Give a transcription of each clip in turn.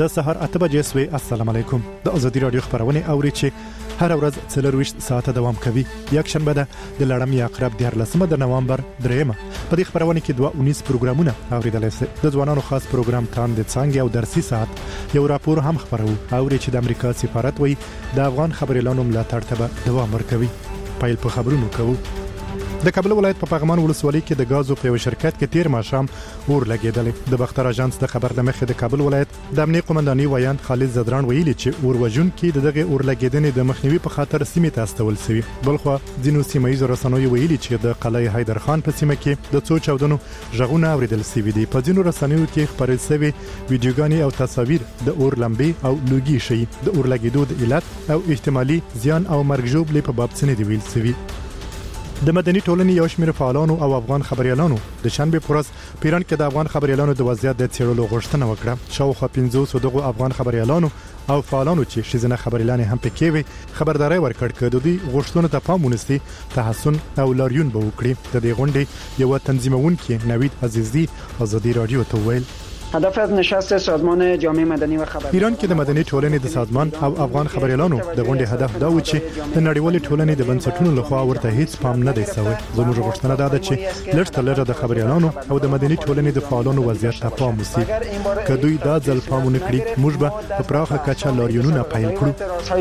د سحر 8 بجې سوي. السلام علیکم. د ازادي رادیو خبرونه اوري چې هر ورځ 24 ساعته دوام کوي. یک شنبه ده د لړم یا اقرب 13 د نوامبر 3. په دې خبرونه کې 19 پروګرامونه اوریدل شي. د ځوانانو خاص پروګرام تان د څنګه او درسي ساعت یو راپور هم خبرو اوري چې د امریکا سفارت وایي د افغان خبريالانو ملاتړ ته دوام ورکوي. پایل په خبرونو کوو. د کابل ولایت په پغمان ولسوالۍ کې د غازو په شرکت کې تیر ماښام اور لګیدل. د بختر اژانس د خبر د مخې د کابل ولایت د امنیت قومنداني ویان خالد زدران ویلي چې اور وژن کې دغه اور لګیدنې د مخنیوي په خاطر سیمه ته استول شوی. بلخو ځینو سیمایي رسنیو ویلي چې د قلعه حیدر خان په سیمه کې د څو چاودنو ژغونه اوریدل شوی دي. په ځینو رسنیو کې خبرې شوی ویډیوګانې او تصاویر د اور لمبې او لوګي شي د اور لګیدو د علت او احتمالي زیان او مرګ ژوبلې په باب څه نه دی ویل شوی. د مدني ټولنې یو شمېر فعالانو او افغان خبريالانو د شنبه پورس پیران کې د افغان خبريالانو د وضعیت د څېړلو غوښتنه وکړه. شاوخوا 500 دغه افغان خبريالانو او فعالانو چې شیزنه خبريالانه هم پکې وي خبرداري ورکړ کړه د دې غوښتنو ته پام ونیسي تحسن او لاریون به وکړي. د دې غونډې یو تنظیمونکي نوید عزیزی ازادي رادیو ته ویل هدف از نشست سازمان جامعه مدنی و خبريالان ایران کې د مدني ټولنې د سازمان او افغان خبريالانو د غونډې هدف دا و چې د نړیوالې ټولنې د بنسټونو لخوا ورته هیڅ پام نه دی شوی. زموږ غوښتنه ده چې لږ د خبريالانو او د مدني ټولنې د فعالانو وضعیت ته پام وشي. که دوی دا ځل پام ونکړي موږ به په پراخه کچه لاریونونه پیل کړو.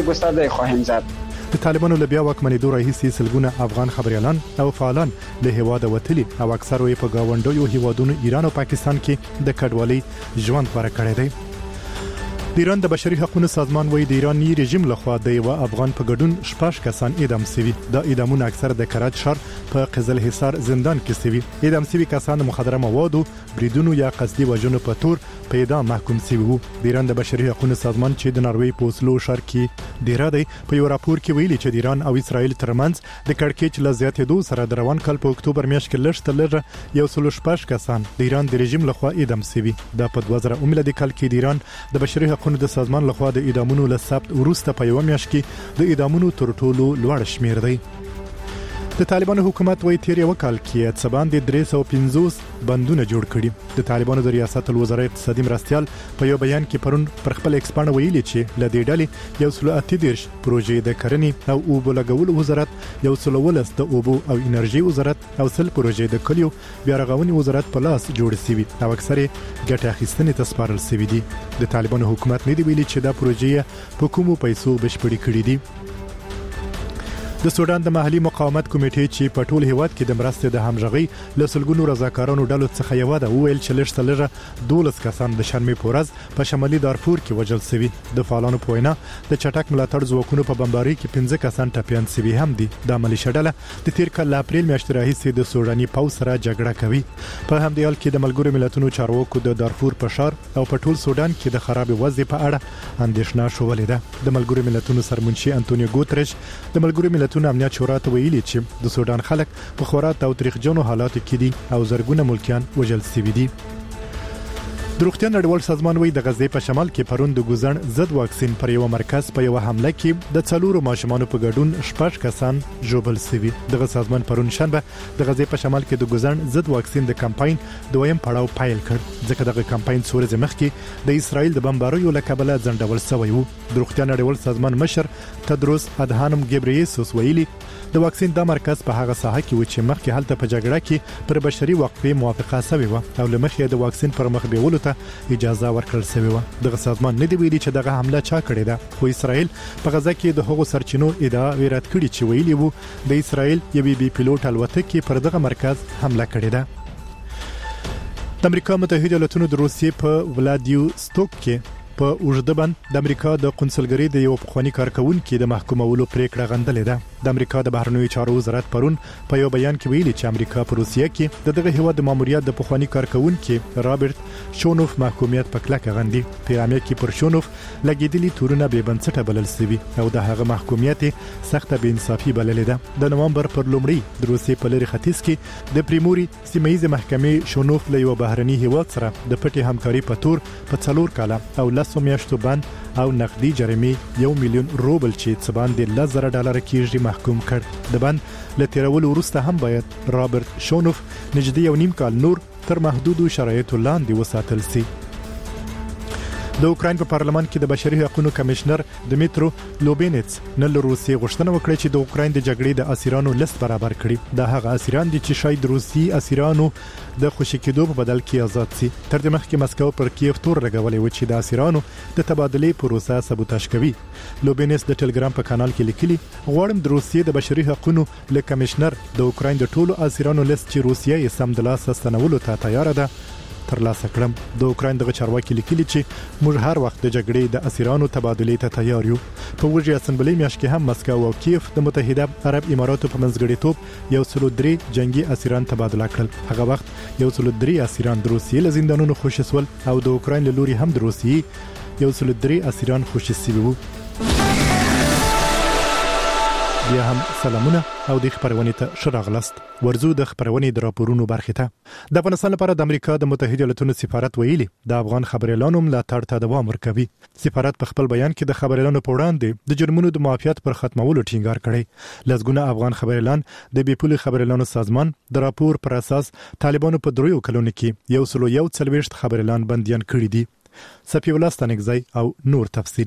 د طالبانو له بیا واکمنېدو راهیسې سلګونه افغان خبريالان او فعالان له هیواده وتلي او اکثر یې په گاونډیو هیوادونو ایران او پاکستان کې د کډوالۍ ژوند غوره کړی دی. د ایران د بشري حقوقو سازمان وایي د ایرانی رژیم لخوا د یو افغان په ګډون 6 کسان اعدام شوي. د اعدامونو اکثر د کراچ ښار په قزل حصار زندان کې شوي. اعدام شوي کسان د مخدره موادو بریدونو یا قصدي وژنو په تور په اعدام محکوم شوي وو. د ایران د بشري حقوقو سازمان چې د ناروې په اوسلو ښار کې ډیره دی په یو راپور کې ویلي چې د ایران او اسرائیل ترمنځ د کړکېچ لزیاتېدو سره د روان کال په اکتوبر میاشت کې لږ یو 106 کسان د ایران د رژیم لخوا اعدام شوي. دا په 2000 میلادي کال کې د ایران د بشري حقوقو د سازمان لخوا د اعدامونو له ثبت وروسته په یو میاشت کې د اعدامونو تر ټولو لوړ شمیر دی. د طالبانو حکومت وایي تیر یو کال کې څبان د 350 بندونه جوړ کړي. د طالبانو د ریاست الوزرا اقتصادي مرستيال په یو بیان کې پرون پر خپل ایکسپانډ ویلي چې ل دې ډلې یو 130 پروژې د کرنې او اوبو لګولو وزارت، یو 113 د اوبو او انرژي وزارت او 100 پروژې د کلیو بیا رغونې وزارت په لاس جوړ شوي او اکثره ګټه اخیستنې ته سپارل شوي دي. د طالبانو حکومت نه دی ویلي چې دا پروژې په کومو پیسو بشپړې کړې دي. د سودان د محلي مقاومت کمیټې چې په ټول هیواد کې د مرستې د همغږي لسلګونو رضاکارانو ډلو څخه یو ده ویل چې لږ 12 کسان د شنبه پورز په شمالي دارفور کې وژل شوي. د فعالانو په وینا د چټک ملاتړ ځواکونو په بمبارۍ کې 15 کسان ټپيان شوي هم دي. د عملی شډله د تیر کال اپریل میاشتې راهیسې د سوداني پوځ سره جګړه کوي. په همدې حال کې د ملګرو ملتونو چارواکو د دارفور په ښار او په ټول سودان کې د خراب وضع په اړه اندېښنه شولې ده. د ملګرو ملتونو سرمنشي انټونیو ګوتریش د ملګرو ملتونو امنیت شورا ته ویلي چې د سودان خلک په خورا تاوتریخجنو حالاتو کې دي او زرګونه ملکیان وژل شوي دي. د روغتیا نړیوال سازمان وایي د غزې په شمال کې پرون د ګوزن ضد واکسین پر یو مرکز په یو حمله کې د 4 ماشومانو په ګډون 6 کسان ژوبل شوي. دغه سازمان پرون شنبه د غزې په شمال کې د ګوزن ضد واکسین د کمپاین دویم پړاو پیل کړ ځکه دغه کمپاین څو ورځې مخکې د اسرائیل د بمباریو له کبله ځنډول شوی وو. د روغتیا نړیوال سازمان مشر تدروس ادهانم ګبریسوس ویلي د واکسین د مرکز په هغه ساحه کې و چې مخکې هلته په جګړه کې پر بشري وقفې موافقه شوی و او لمخې د واکسین پر مخ بیولو ته اجازه ورکړل شوی و. دغه سازمان نه دی ویلي چې دغه حمله چا کړې ده خو اسرائیل په غزه کې د هغو سرچینو ادعا رد کړې چې ویلي وو د اسرائیل یو بي پیلوټ الوتکه پر دغه مرکز حمله کړې ده. د امریکا متحده ایالاتونو د روسیې په ولادیوستوک کې په اوږده بند د امریکا د قونسلګرۍ د یو پخوانی کارکونکو د محکومولو پریکړه غندلې ده. د امریکا د بهرنیو چارو وزارت پرون په یو بیان کې ویلي چې امریکا په روسیه کې دغه هیواد د ماموریت د پخوانی کارکونکو رابرټ شونوف محکومیت په کلکه غندي. پیغام کې پر شونوف لګیدلي تورونه به بنسټه بلل شوی او د هغه محکومیت سخته بې انصافي بللې ده. د نوامبر پر لومړی د روسیې په لری ختیځ کې د پریموري سیمایي محکمې شونوف له یو بهرني هیواد سره د پټي همکاري په تور په 4 کاله او 10 میاشتو بند او نقدي جریمه 1 میلیون روبل چې څه باندې $10,000 کېږي محکوم کړ. د بند له تیرولو وروسته هم باید رابرټ شونوف نږدې 1.5 کال نور تر محدودو شرایطو لاندې وساتل شي. د اوکرين په پارلمان کې د بشري حقوقو کمشنر دمیترو لوبینټس نن له روسیې غوښتنه وکړه چې د اوکرين د جګړې د اسیرانو لیست برابر کړي. دا هغه اسیران دي چې شاید روسي اسیرانو د خوشی کېدو په بدل کې آزاد شي. تر دې مخکې مسکو پر کیف تور لګولې و چې د اسیرانو د تبادلې پروسه سبوتاژ کوي. لوبینټس د ټلګرام په کانال کې لیکلي غواړم د روسیې د بشري حقوقو له کمشنر د اوکرين د ټولو اسیرانو لیست چې روسیې یې سم د لاس ستنولو ته تیار ده ترلاسه کړم. د اوکرين دغه چارواکي لیکلي چې موږ هر وخت د جګړې د اسیرانو تبادلې ته تیار یو. په وجه اسمبلی میاشت کې هم مسکو او کیف د متحده عرب اماراتو په منځګړیتوب 103 جنگي اسیران تبادله کړل. هغه وخت 103 اسیران د روسیې له زندانونو خوشي سول او د اوکرين له لوري هم د روسیې 103 اسیران خوشي شوي وو. بیا هم سلامونه او د خبرونه ته شراغلست. ورزو د خبرونه د راپورونو برخه ته د افغانستان لپاره د امریکا د متحده ایالاتونو سفارت ویلي د افغان خبريالانو ملاتړ ته دوام ورکوي. سفارت په خپل بیان کې د خبريالانو په وړاندې د جرمونو د معافیت پر ختمولو ټینګار کړی. لږونه افغان خبريالان د بیپولي خبريالانو سازمان د راپور پر اساس طالبانو په دریو کلونو کې 141 خبريالان بنديان کړي دي. صفي الله ستانګزی او نور تفصيل.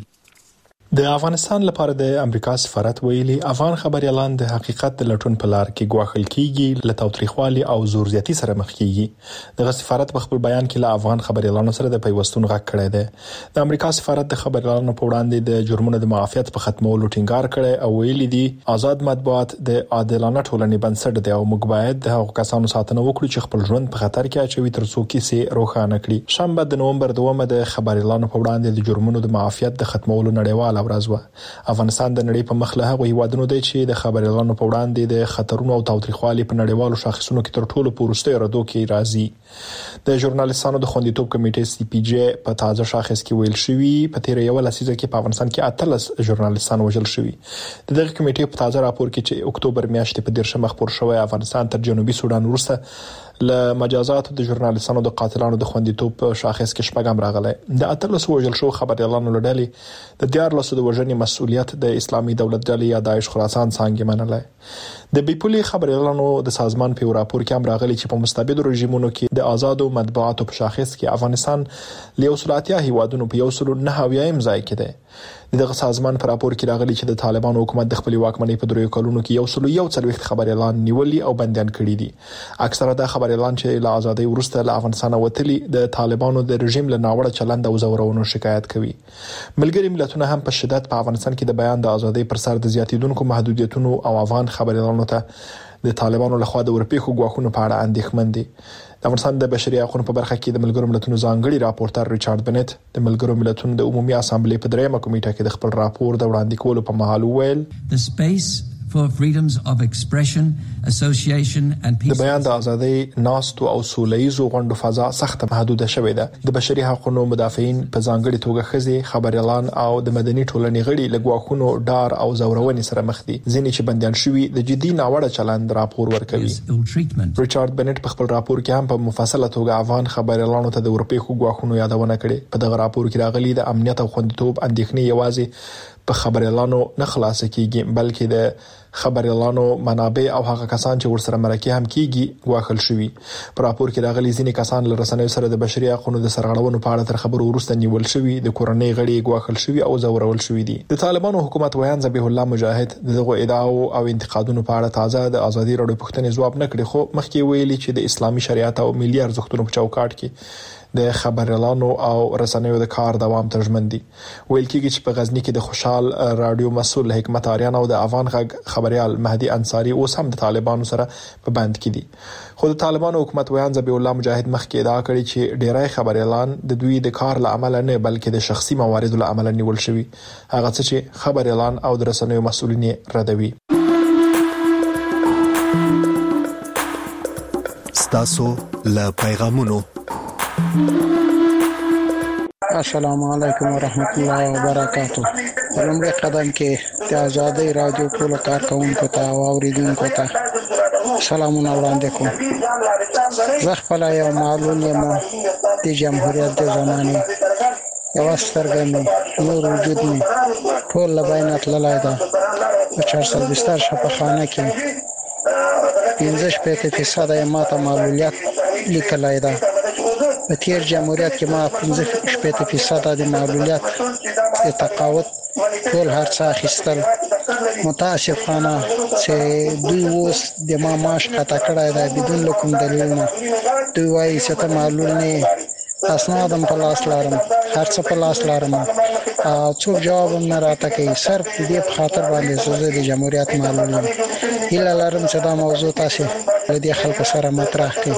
د افغانستان لپاره د امریکا سفارت ویلي افغان خبريالان د حقیقت د لټون په لار کې ګواښل کیږي، له تاوتریخوالي او زور زیاتی سره مخ کیږي. د سفارت په خپل بیان کې له افغان خبريالانو سره د پیوستون غږ کړی دی. د امریکا سفارت د خبريالانو په وړاندې د جرمونو د معافیت په ختمولو ټینګار کړی او ویلي دي آزاد مطبوعات د عادلانه ټولنې بنسټ دی او موږ باید د هغو کسانو ساتنه وکړو چې خپل ژوند په خطر کې اچوي تر څو کیسې روښانه کړي. شنبه د نومبر 2 د خبريالانو په وړاندې د جرمونو د معافیت د ختمولو نړیواله ورځ و. افغانستان د نړۍ په مخ له هغو هیوادونو دی چې د خبريالانو په وړاندې د خطرونو او تاوتریخوالي په نړیوالو شاخصونو کې تر ټولو پورسته ردو کې راځي. د ژورنالیستانو د خوندیتوب کمیټې سی پی جی په تازه شاخص کې ویل شوی په تیر یو لسیزه کې په افغانستان کې 13 ژورنالیستان وژل شوی. دغه کمیټې په تازه راپور کې چې اکتوبر میاشتې په 10 مخ پور شوی افغانستان تر جنوبي سودان وروسته له مجازات د ژورنالیستانو د قاتلانو د خوندیتوب شاخص کې شپږم راغلی. د 13 وژل شو خبريالانو لړلې د 14 د وژنې مسؤلیت د اسلامي دولت ډلې یا داعش خراسان څنګه منلای. د بیپولي خبريالانو د سازمان په راپور کې هم راغلي چې په مستبد رژیمونو کې د آزادو مطبوعاتو په شاخص کې افغانستان له 100 هیوادونو په 109 ځای کې دی. دغه سازمان په راپور کې راغلي چې د طالبانو حکومت د خپل واکمنۍ په دریو کلونو کې 141 خبريالان نیولي او بنديان کړي دي. اکثره د خبريالان چې له ازادۍ وروسته له افغانستان وتلي د طالبانو د رژیم له ناوړه چلند او زورونو شکایت کوي. ملګری ملتونه هم په شدت په افغانستان کې د بیان د ازادۍ پر سر د زیاتیدونکو محدودیتونو او افغان خبريالانو ته د طالبانو لخوا د ورپېښو ګواښونو په اړه اندېښمن دي. د افغانستان د بشري حقوقو په برخه کې د ملګرو ملتونو ځانګړي راپورټر ریچارډ بنت د ملګرو ملتونو د عمومي اسامبلې په 3مه کمیټه کې د خپل راپور د وړاندې کولو په مهال ویل for freedoms of expression, association and peace. د بیان د ازادۍ ناستو او سولهیزو غونډو فضا سخت محدوده شوې ده. د بشري حقوقو مدافعین په ځانګړي توګه خزي خبريالان او د مدني ټولنې غړي له ګواښونو ډار او زورونې سره مخ دي. ځینې چې بنديان شوي د جدي ناوړه چلند راپور ورکوي. ریچارډ بنت په خپل راپور کې هم په مفصله توګه افغان خبريالانو ته د ورپېښو ګواښونو یادونه کړې. په دغه راپور کې راغلي د امنیت او خوندیتوب اندېښنې یوازې په خبريالانو نه خلاص کیږي بلکې د خبريالانو منابع او هغه کسان چې ورسره مرکه هم کیږي واخل شوی. په راپور کې راغلي ځینې کسان له رسنیو سره د بشري حقوقو د سرغړونو په اړه تر خبرو وروسته نیول شوی، د کورنۍ غړي واخل شوی او زورول شوی دي. د طالبانو حکومت ویان ذبیح الله مجاهد دغه ادعاو او انتقادونو په اړه تازه د ازادي راډیو پوښتنې ځواب نه کړي، خو مخکې ویلي چې د اسلامي شریعت او ملي ارزښتونو په چوکاټ کې د خبريالانو او رسنیو د کار دوام ترجمن دي. ویل کېږي چې په غزنی کې د خوشحال رادیو مسؤل حکمت آریان او د افغان غږ خبريال مهدي انصاری اوس هم د طالبانو سره په بند کې دي. خو د طالبانو حکومت ویان ذبیح الله مجاهد مخکې ادعا کړې چې ډیری خبريالان د دوی د کار له عمله نه بلکې د شخصي مواردو له عمله نیول شوی، هغه څه چې خبريالان او د رسنیو مسؤلین ردوي. ستاسو له پیغامونو. السلام علیکم ورحمت الله وبرکاتہ. لومړی قدم کې د آزادۍ رادیو ټول کارکونکو ته او اوریدونکو ته سلامونه وړاندې کوم. زه خپل یو معلول یم د جمهوریت د زمانې یو سترګې مې نور وجود مې ټول له بینه تللی ده. په 420 شفاخانه کې 15% یې ماته معلولیت لیکلی ده. په تیر جمهوریت کې ما 15% د معلولیت د تقاعد ټول هرڅه اخیستل. متاسفانه چې دوی اوس د ما معاش قطع کړی دی بدون کوم دلیلونه. دوی وایي چې ته معلول نه، اسنادم په لاس لرم، هرڅه په لاس لرم، څوک جواب نه راته کوي. صرف دې په خاطر باندې زه د جمهوریت معلول یم. هیله لرم چې دا موضوع تاسو له دې خلکو سره مطرح کړئ.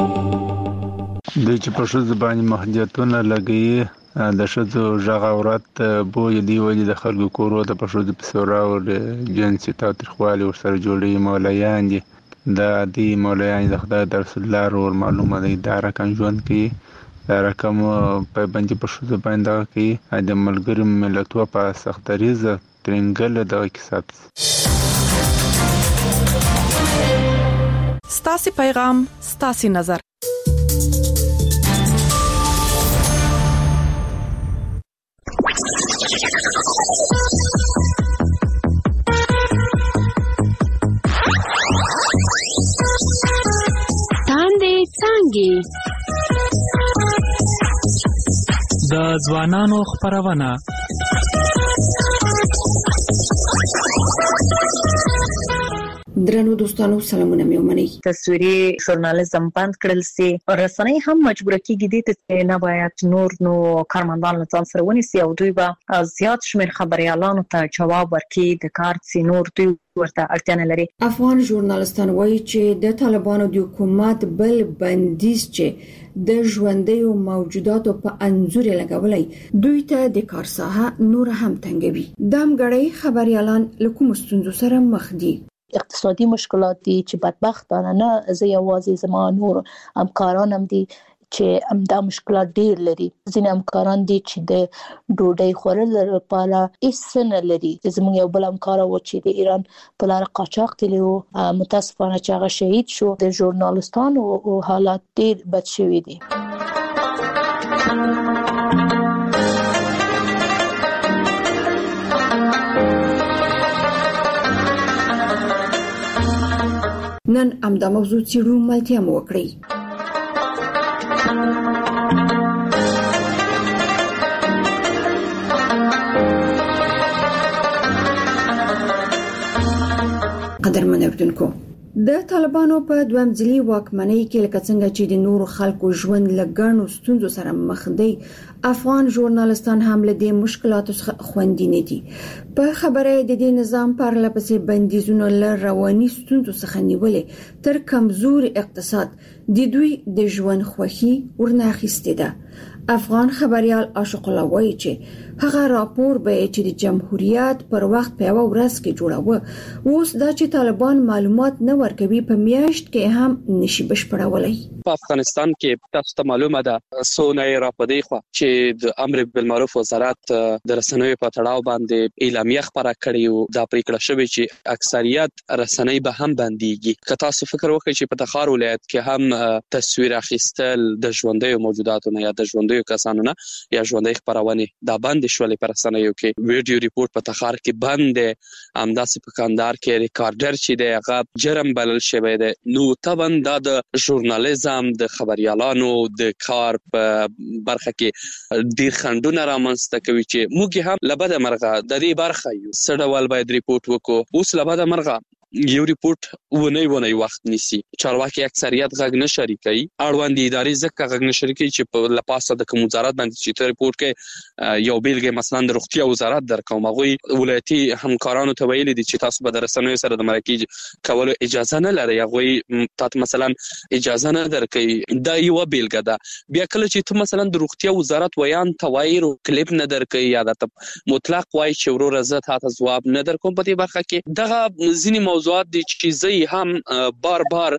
د چې په ښځو باندې محدودیتونه لګي د ښځو ژغ عورت بوی دی وجه د خلکو کورو ته په ښځو په سورا او جنسي تاوتریخوالي ورسره جوړي مولیان دي. دا دی مولیان د خدای د رسول الله ور معلومه دی دا رقم ژوند کوي، دا رقم په باندې په ښځو باندې کوي د ملګرو ملتونو په سختریزه ترنګل د کیسات. ستاسي پیغام ستاسي نظر. تاندې څنګه د ځوانانو خبرونه درنو دوستانو سلامونه مې ومنئ. تصویري ژورنالیزم بند کړل سي، رسنۍ هم مجبور کیږي د ته نه باید نور کارمندان له ځان سره ونیسي او دوی به زیات شمېر خبريالانو ته جواب ورکړي د کار سي نور دوی ورته اړتیا نه لري. افغان ژورنالستان وایي چې د طالبانو د حکومت بل بندیز چې د ژوندۍ موجوداتو په انزور لګولای دوی ته د کار ساحه نور هم تنګوي. دام غړي خبريالان له کوم ستونزو سره مخ دي؟ اقتصادي مشکلات دي چې بدبختانه نه زه یوازې زما نور همکاران هم دي چې همدا مشکلات ډیر لري. ځینې همکاران دي چې د ډوډۍ خورل لپاره هیڅ نه لري. زموږ یو بل همکار و چې د ایران په لار قاچاق تللی و، متاسفانه چې هغه شهید شو. د ژورنالستانو حالات ډیر بد شوي دي. نن امدا موضوع څیړو ملتیا مو وکړي. قدرمن اردوونکو، د طالبانو په دویم ځلي واکمنۍ کې لکه څنګه چې د نورو خلکو ژوند لګڼو ستونزو سره مخ دی، افغان ژورنالستان هم له دې مشکلاتو څخه خوندي نه دي. په خبره د دې نظام پر لپسې بندیزونو له رواني ستونزو څخه نیولې تر کمزوري اقتصاد د دوی د ژوند خوښي ورنه اخیستې ده. افغان خبريال عاشق الله وایي چې هغه راپور به چې د جمهوریت پر وخت په یو ورځ کې جوړاوه، اوس دا چې طالبان معلومات نه ورکوي په میاشت کې هم نشي بشپړولای. په افغانستان کې تاسو ته معلومه ده سونه راپدې خو چې د امر بالمعروف وزارت د رسنیو په تړاو باندې اعلامیه خبره کړې او دا پریکړه شوې چې اکثریت رسنۍ به هم بنديږي. که تاسو فکر وکړئ چې په تخار ولایت کې هم تصویر اخیستل د ژوندۍ موجوداتو نه یا د ژوندۍ کسانو نه یا ژوندۍ خبرونه دا بند شولې پر رسنیو کې ویډیو ریپورت په تخار کې بند دي، همداسې په کندهار کې ریکارډر چې دی هغه جرم بلل شوی دی. نو طبعا دا د ژورنالیزم د خبريالانو د کار په برخه کې ډیر خندونه رامنځته کوي چې موږ هم لبد مرغه د دې برخه یو سړول باید ریپورت وکړو. اوس لبد مرغه یو ریپورت ونی وخت نیسی، چارواکي اکثریت غږ نه شریکي، اړوند ادارې ځکه غږ نه شریکي چې په لپاسه د کوم وزارت باندې چې ریپورت کې یو بیلګه مثلا د روغتیا وزارت درکوم هغه ولایتي همکارانو ته ویلي دي چې تاسو به د رسنیو سره د مرکه کولو اجازه نه لري، هغه تاسو مثلا اجازه نه درکې. دا یو بیلګه ده. بیا کله چې ته مثلا د روغتیا وزارت ویان توایرو کلیپ نه درکې یا د مطلق وای چې ورور زه تاسو جواب نه درکوم په دې برخه کې دغه ځینی موضوعات دي چې زه هم بار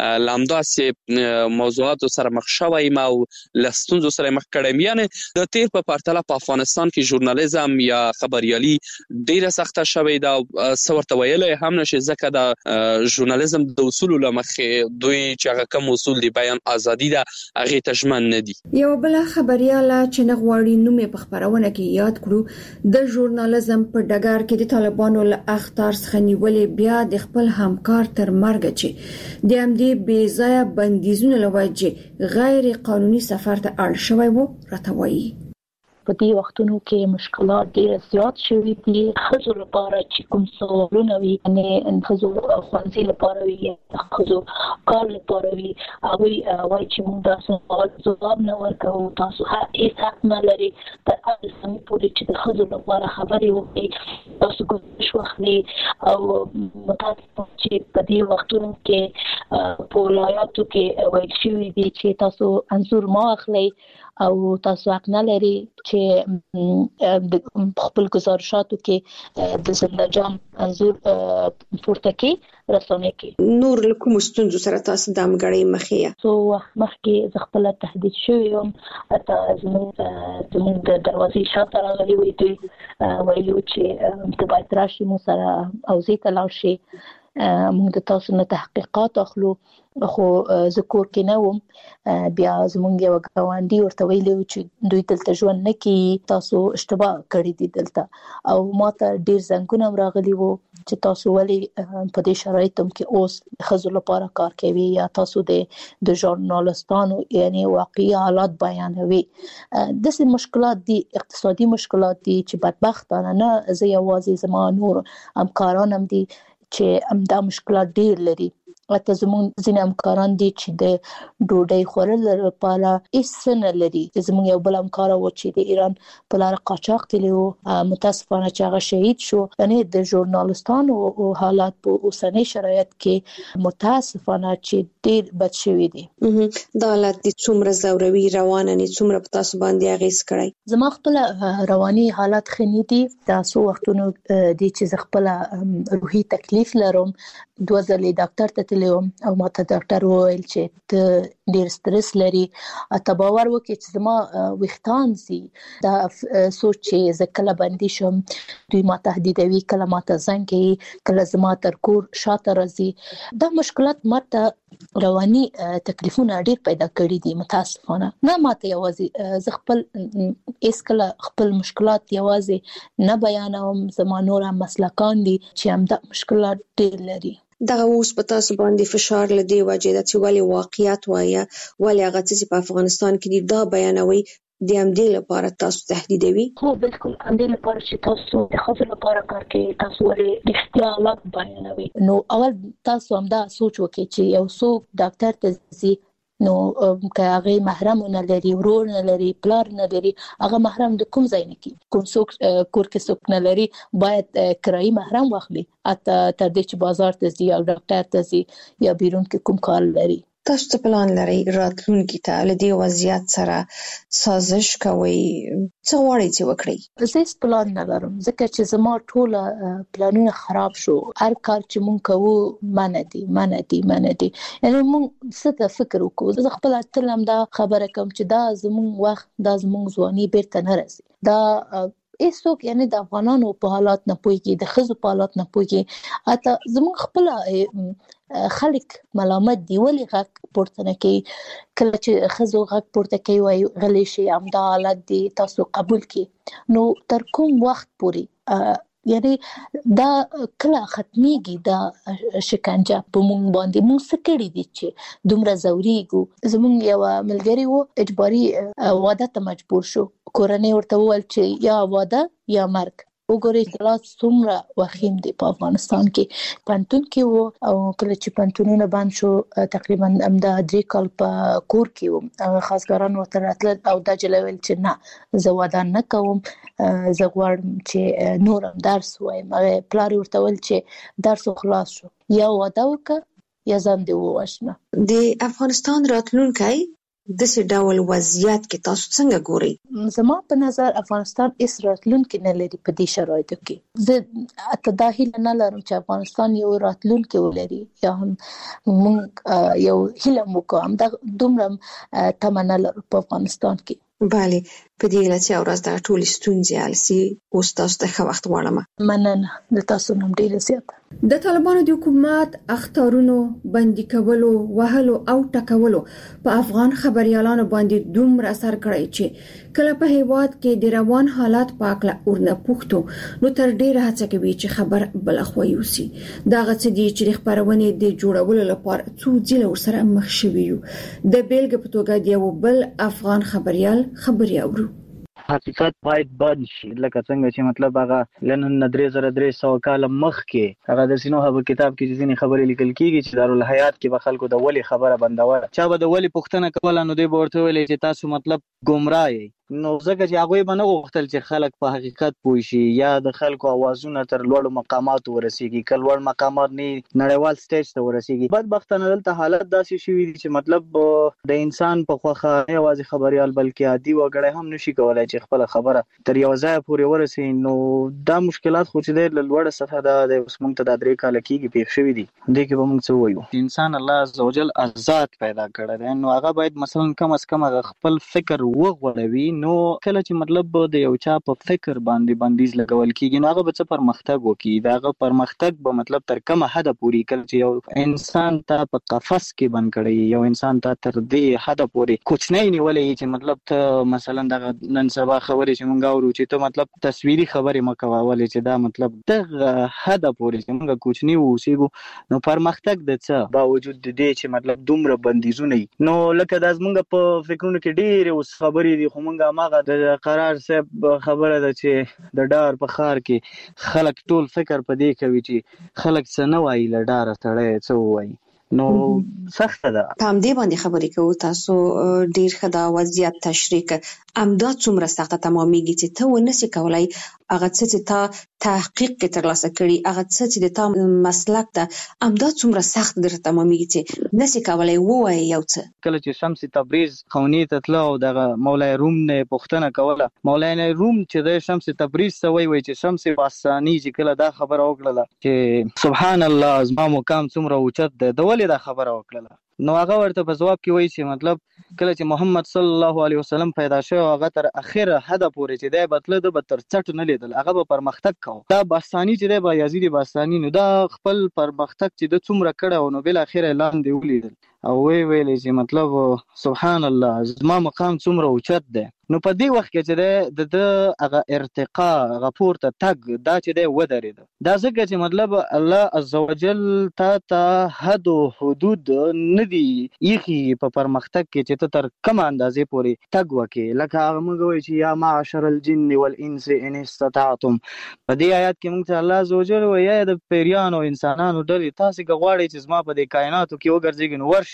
لامداسې موضوعات سره مخ شوم او لستونزو سره مخ کړم. یعنی د تیر په پرتله په افغانستان کې ژورنالیزم یا خبريالي ډیره سخته شوې ده. څورته ویلې هم نشي ځکه د ژورنالیزم د اصول لمخې دوی چې هغه کوم اصول دی بیان ازادي ده هغه تشمن نه دي. یو بل خبرياله چې نغواړي نوم په خبرونه کې یاد کړو، د ژورنالیزم په ډګر کې د طالبانو له اخطار څخه نیولې بیا د خپل همکار تر مرګ چې د امدې بې ځای بندیزونو لوجه غیر قانوني سفر ته اړ شوی وو راته وایي. په دې وختونو کې مشکلات ډېر زیات شوي دي. ښځو لپاره چې کوم سوالونه وي یعنې ښځو ښوونځي لپاره وي یا ښځو کار لپاره وي هغوی وایي چې موږ دا سوال ځواب نه ورکوو، تاسو هیڅ حق نه لري تر هغه سمې پورې چې د ښځو لپاره خبرې وکړي، تاسو ګزارش واخلي او متاسفانه چې په دې وختونو کې په ولایاتو کې ویل شوي دي چې تاسو انځور مه اخلئ او تاسو حق نه لري چې د خپل گزارشاتو کې د زنده جان انځور پورته کې رسونه کې. نور له کوم ستونزو سره تاسو د همغړې مخې سو مخکې ز خپل تهدید شوی یم اته زموږ د دروازې شاته راغلي وي دوی ویلو چې ته باید راشي مو سره او زه ته لاړ شي موږ د تاسو نه تحقیقات اخلو. خو زه کور کې نه وم، بیا زمونږ یو ګاونډي ورته ویلو چې دوی دلته ژوند نه کوي، تاسو اشتباه کړی دي دلته، او ماته ډیر زنګونه راغلي وو چې تاسو ولې په دې شرایطو کې اوس ښځو لپاره کار کوي یا تاسو د ژورنالستانو یعنی واقعي حالات بیانوي. داسې مشکلات دي، اقتصادي مشکلات دي چې بدبختانه نه زه یوازې زما نور همکاران هم دي چې دا مشکلات ډیر لري. اته زموږ ځینې همکاران دي چې د ډوډۍ خوړل لپاره هیڅ نه لري. زموږ یو بل همکار و چې د ایران په لار قاچاق تللی و، متاسفانه چې هغه شهید شو. یعنی د ژورنالستانو حالات په اوسنۍ شرایط کې متاسفانه چې ډیر بد شوي دي. دا حالت دي څومره زوروي روانه نه څومره په تاسو باندې اغیز کړی؟ زما خپل رواني حالات خني دي. تاسو وختونو دي چې زه خپل روحي تکلیف لرم. 2 ځلې ډاکټر ته تلم او ماته ډاکټر وویل چې ته ډیر سټرس لري. اته باور وکړي چې زما وختان سي دا سوچ چې زه کله باندې شم دوی ما تهدیدوي، کله ماته زنګ کوي، کله زما تر کور شاته راځي. دا مشکلات ماته رواني تکلیفونه ډیر پیدا کړی دي. متاسفانه نه ماته یوازې زه خپل اس کله خپل مشکلات یوازې نه بیانوم، زما نور هم مسلکان دي چې هم دا مشکلات ډیر لري. دغه اوس په تاسو باندې فشار لدی وجه د چې ولې واقعیت وایي ولې هغه چې په افغانستان کې دي دا بیانوي د همدې لپاره تاسو تهدیدوي؟ خو بالکل همدې لپاره چې تاسو د خپل لپاره کار کوي، تاسو ولې اختیارات بیانوي. نو اول تاسو هم دا سوچ وکړئ چې یو څوک ډاکټر ته ځي نو که هغه محرم نه لري، ورور نه لري، پلار نه لري، هغه محرم د کوم ځای نه کی کوم څوک کور کې څوک نه لري باید کرایي محرم واخلي اته تر دې چې بازار ته ځي او ډاکټر ته ځي یا بیرون کې کوم کار لري. تاسو څه پلان لرئ راتلونکي ته له دې وضعیت سره سازش کوئ؟ څه غواړئ چې وکړئ؟ زه هیڅ پلان نه لرم ځکه چې زما ټول پلانونه خراب شو. هر کار چې مونږ کوو منه دي یعنی مونږ څه ته فکر وکړو. زه خپل تلم دا خبره کوم چې دا زمونږ وخت دا زمونږ ځواني بیرته نه راځي. دا ایسوک یعنی د افغانانو په حالات نه پويږي، د خزو په حالات نه پويږي. اته زمونږ خپل خلک ملامت دی ولې غږ پورته نه کوي. کله چې خزو غږ پورته کوي وای غلی شي همدا حالت دی تاسو قبول کی. نو تر کوم وخت پوري یعنی دا کله ختميږي دا شکنجه په مونږ باندې؟ مونږ څه کړی دي چې دومره زوريګو؟ زمونږ یو ملګری وو اجباري واده ته مجبور شو. کورنۍ ورته وویل چې یا واده یا مرګ. وګورئ خلاص څومره وخیم دی په افغانستان کې. پانتون کې وو او کله چې پانتونونه بند شو تقریبا همدا 3 کال په کور کې وو. خاصګران ورته راتلل او دا جلویل چې نه زه واده نه کوم، زه غواړم چې نورم درس وایم. پلار ورته ویل چې درس خلاص شو یا واده وکړه یا ځان دې ووژنه. د افغانستان راتلونکی داسې ډول وضعیت کې تاسو څنګه ګورئ؟ زما په نظر افغانستان هیڅ راتلونکی نه لري په دې شرایطو کې. زه اته دا هیله نه لرم چې افغانستان یو راتلونکی ولري یا هم موږ یو هیله وکړو. دا دومره تمه نه لرو په افغانستان کې. بله په دې لته ورځ د ټول ستونزې السي او تاسو ته ښه وخت غواړم. مننه د تاسو نوم ډیر زیات. د طالبانو د حکومت اختارونو بندي کولو وهلو او ټکولو په افغان خبريالانو باندې دومره اثر کړی چې کله په هیواد کې د روان حالات پاکله ورنه پوښتو نو تر ډیره هڅه کوي چې خبر بلخوي وسی دا غڅ دي چې خبرونه د جوړولو لپاره څو ځله ورسره مخ شوي یو د بیلګې په توګه دی بل افغان خبريال خبري اورو. حقیقت باید بند شي لکه څنګه چې مطلب هغه لنن 3300 کال مخکې هغه د سينو هغه کتاب کې ځینې خبرې لیکل کیږي چې دارالحیات کې به خلکو د ولی خبره بندوله چا به د ولی پوښتنه کوله نو دوی به ورته ویل چې تاسو مطلب گمراه یې نو ځکه چې هغه به نه غوښتل چې خلک په حقیقت پوه شي یا د خلکو اوازونه تر لوړ مقامات ورسیږي کله لوړ مقامات نه نړیوال سټیج ته ورسیږي بدبختانه دلته حالت داسې شوی دی چې مطلب د انسان په خوخه نه یوازې خبريال بلکې عادي وګړی هم نشي کولای چې خپل خبره تر یو ځای پورې ورسي نو دا مشکلات خو چې د لوړ سطح د اوس موږ ته د 3 کال کېږي پیښ شوی دي دې کې به موږ څه وایو انسان الله عزوجل آزاد پیدا کړی دی نو هغه باید مثلا کم از کم خپل فکر وغوړوي نو کله چې مطلب د یو چا په فکر باندې بندیز لګول کیږي نو هغه به څه پرمختګ وکړي دا پرمختګ به مطلب تر کومه حد پورې کله چې یو انسان ته په قفس کې بند کړي یو انسان ته تر دې حد پورې کوچنی نیولې چې مطلب ته مثلا د نن سبا خبرې چې مونږ اورو چې ته مطلب تصویری خبرې مکوولې چې دا مطلب د حد پورې چې مونږ کوچنی ووسیږو نو پرمختګ د څه باوجود د دې چې مطلب دومره بندیزونه نو لکه د زمونږ په فکرونو کې ډېر اوس خبرې دي خو مونږه ماغه د قرار صاحب خبره ده چې د ډار په خار کې خلک ټول فکر په دې کوي چې خلک څه نه وایي له ډاره سړی څه وایي نو سخت ده په دې باندې خبرې کوو تاسو ډیر ښه دا وضعیت تشریح امدا څومره سخته تمامېږي چې ته ونسي کولای هغه څه چې تا تحقیق کې ترلاسه کړي هغه څه چې د تا مسلک ده امدا څومره سخت در تمامېږي چې نسي کولای وایي یو څه کله چې شمس تبریز خونی ته تلو او د مولای روم نه پوښتنه کوله مولای روم چې د شمس تبریز سوي وي چې شمس پاسانی چې کله دا خبره وکړه چې سبحان الله زما مقام څومره اوچت ده د ولې دا خبره وکړه نو هغه ورته په جواب کې وایي چې مطلب کله چې محمد صلی الله علیه وسلم پیدا شو هغه تر اخره حد پورې چې دی بتله د بتر چټ نه لیدل هغه به پرمختګ کوي دا باستانی چې دی با یزید باستانی نو دا خپل پرمختګ چې د څومره کړه نو بل اخره اعلان دی ولیدل او ویل چې مطلب سبحان الله زما مقام څومره اوچت دی نو په دې وخت کې چې د هغه ارتقاء هغه پورته تګ دا چې دی ودرېد دا ځکه چې مطلب الله عزوجل ته حد او حدود ندي یخي په پرمختګ کې چې ته تر کوم اندازې پورې تګ وکې لکه هغه موږ وایي چې یا معاشر الجن والانس ان استطعتم په دې آیات کې موږ ته الله عزوجل وایي د پیریانو او انسانانو ډلې تاسو غواړئ چې زما په دې کائناتو کې وګرځئ نو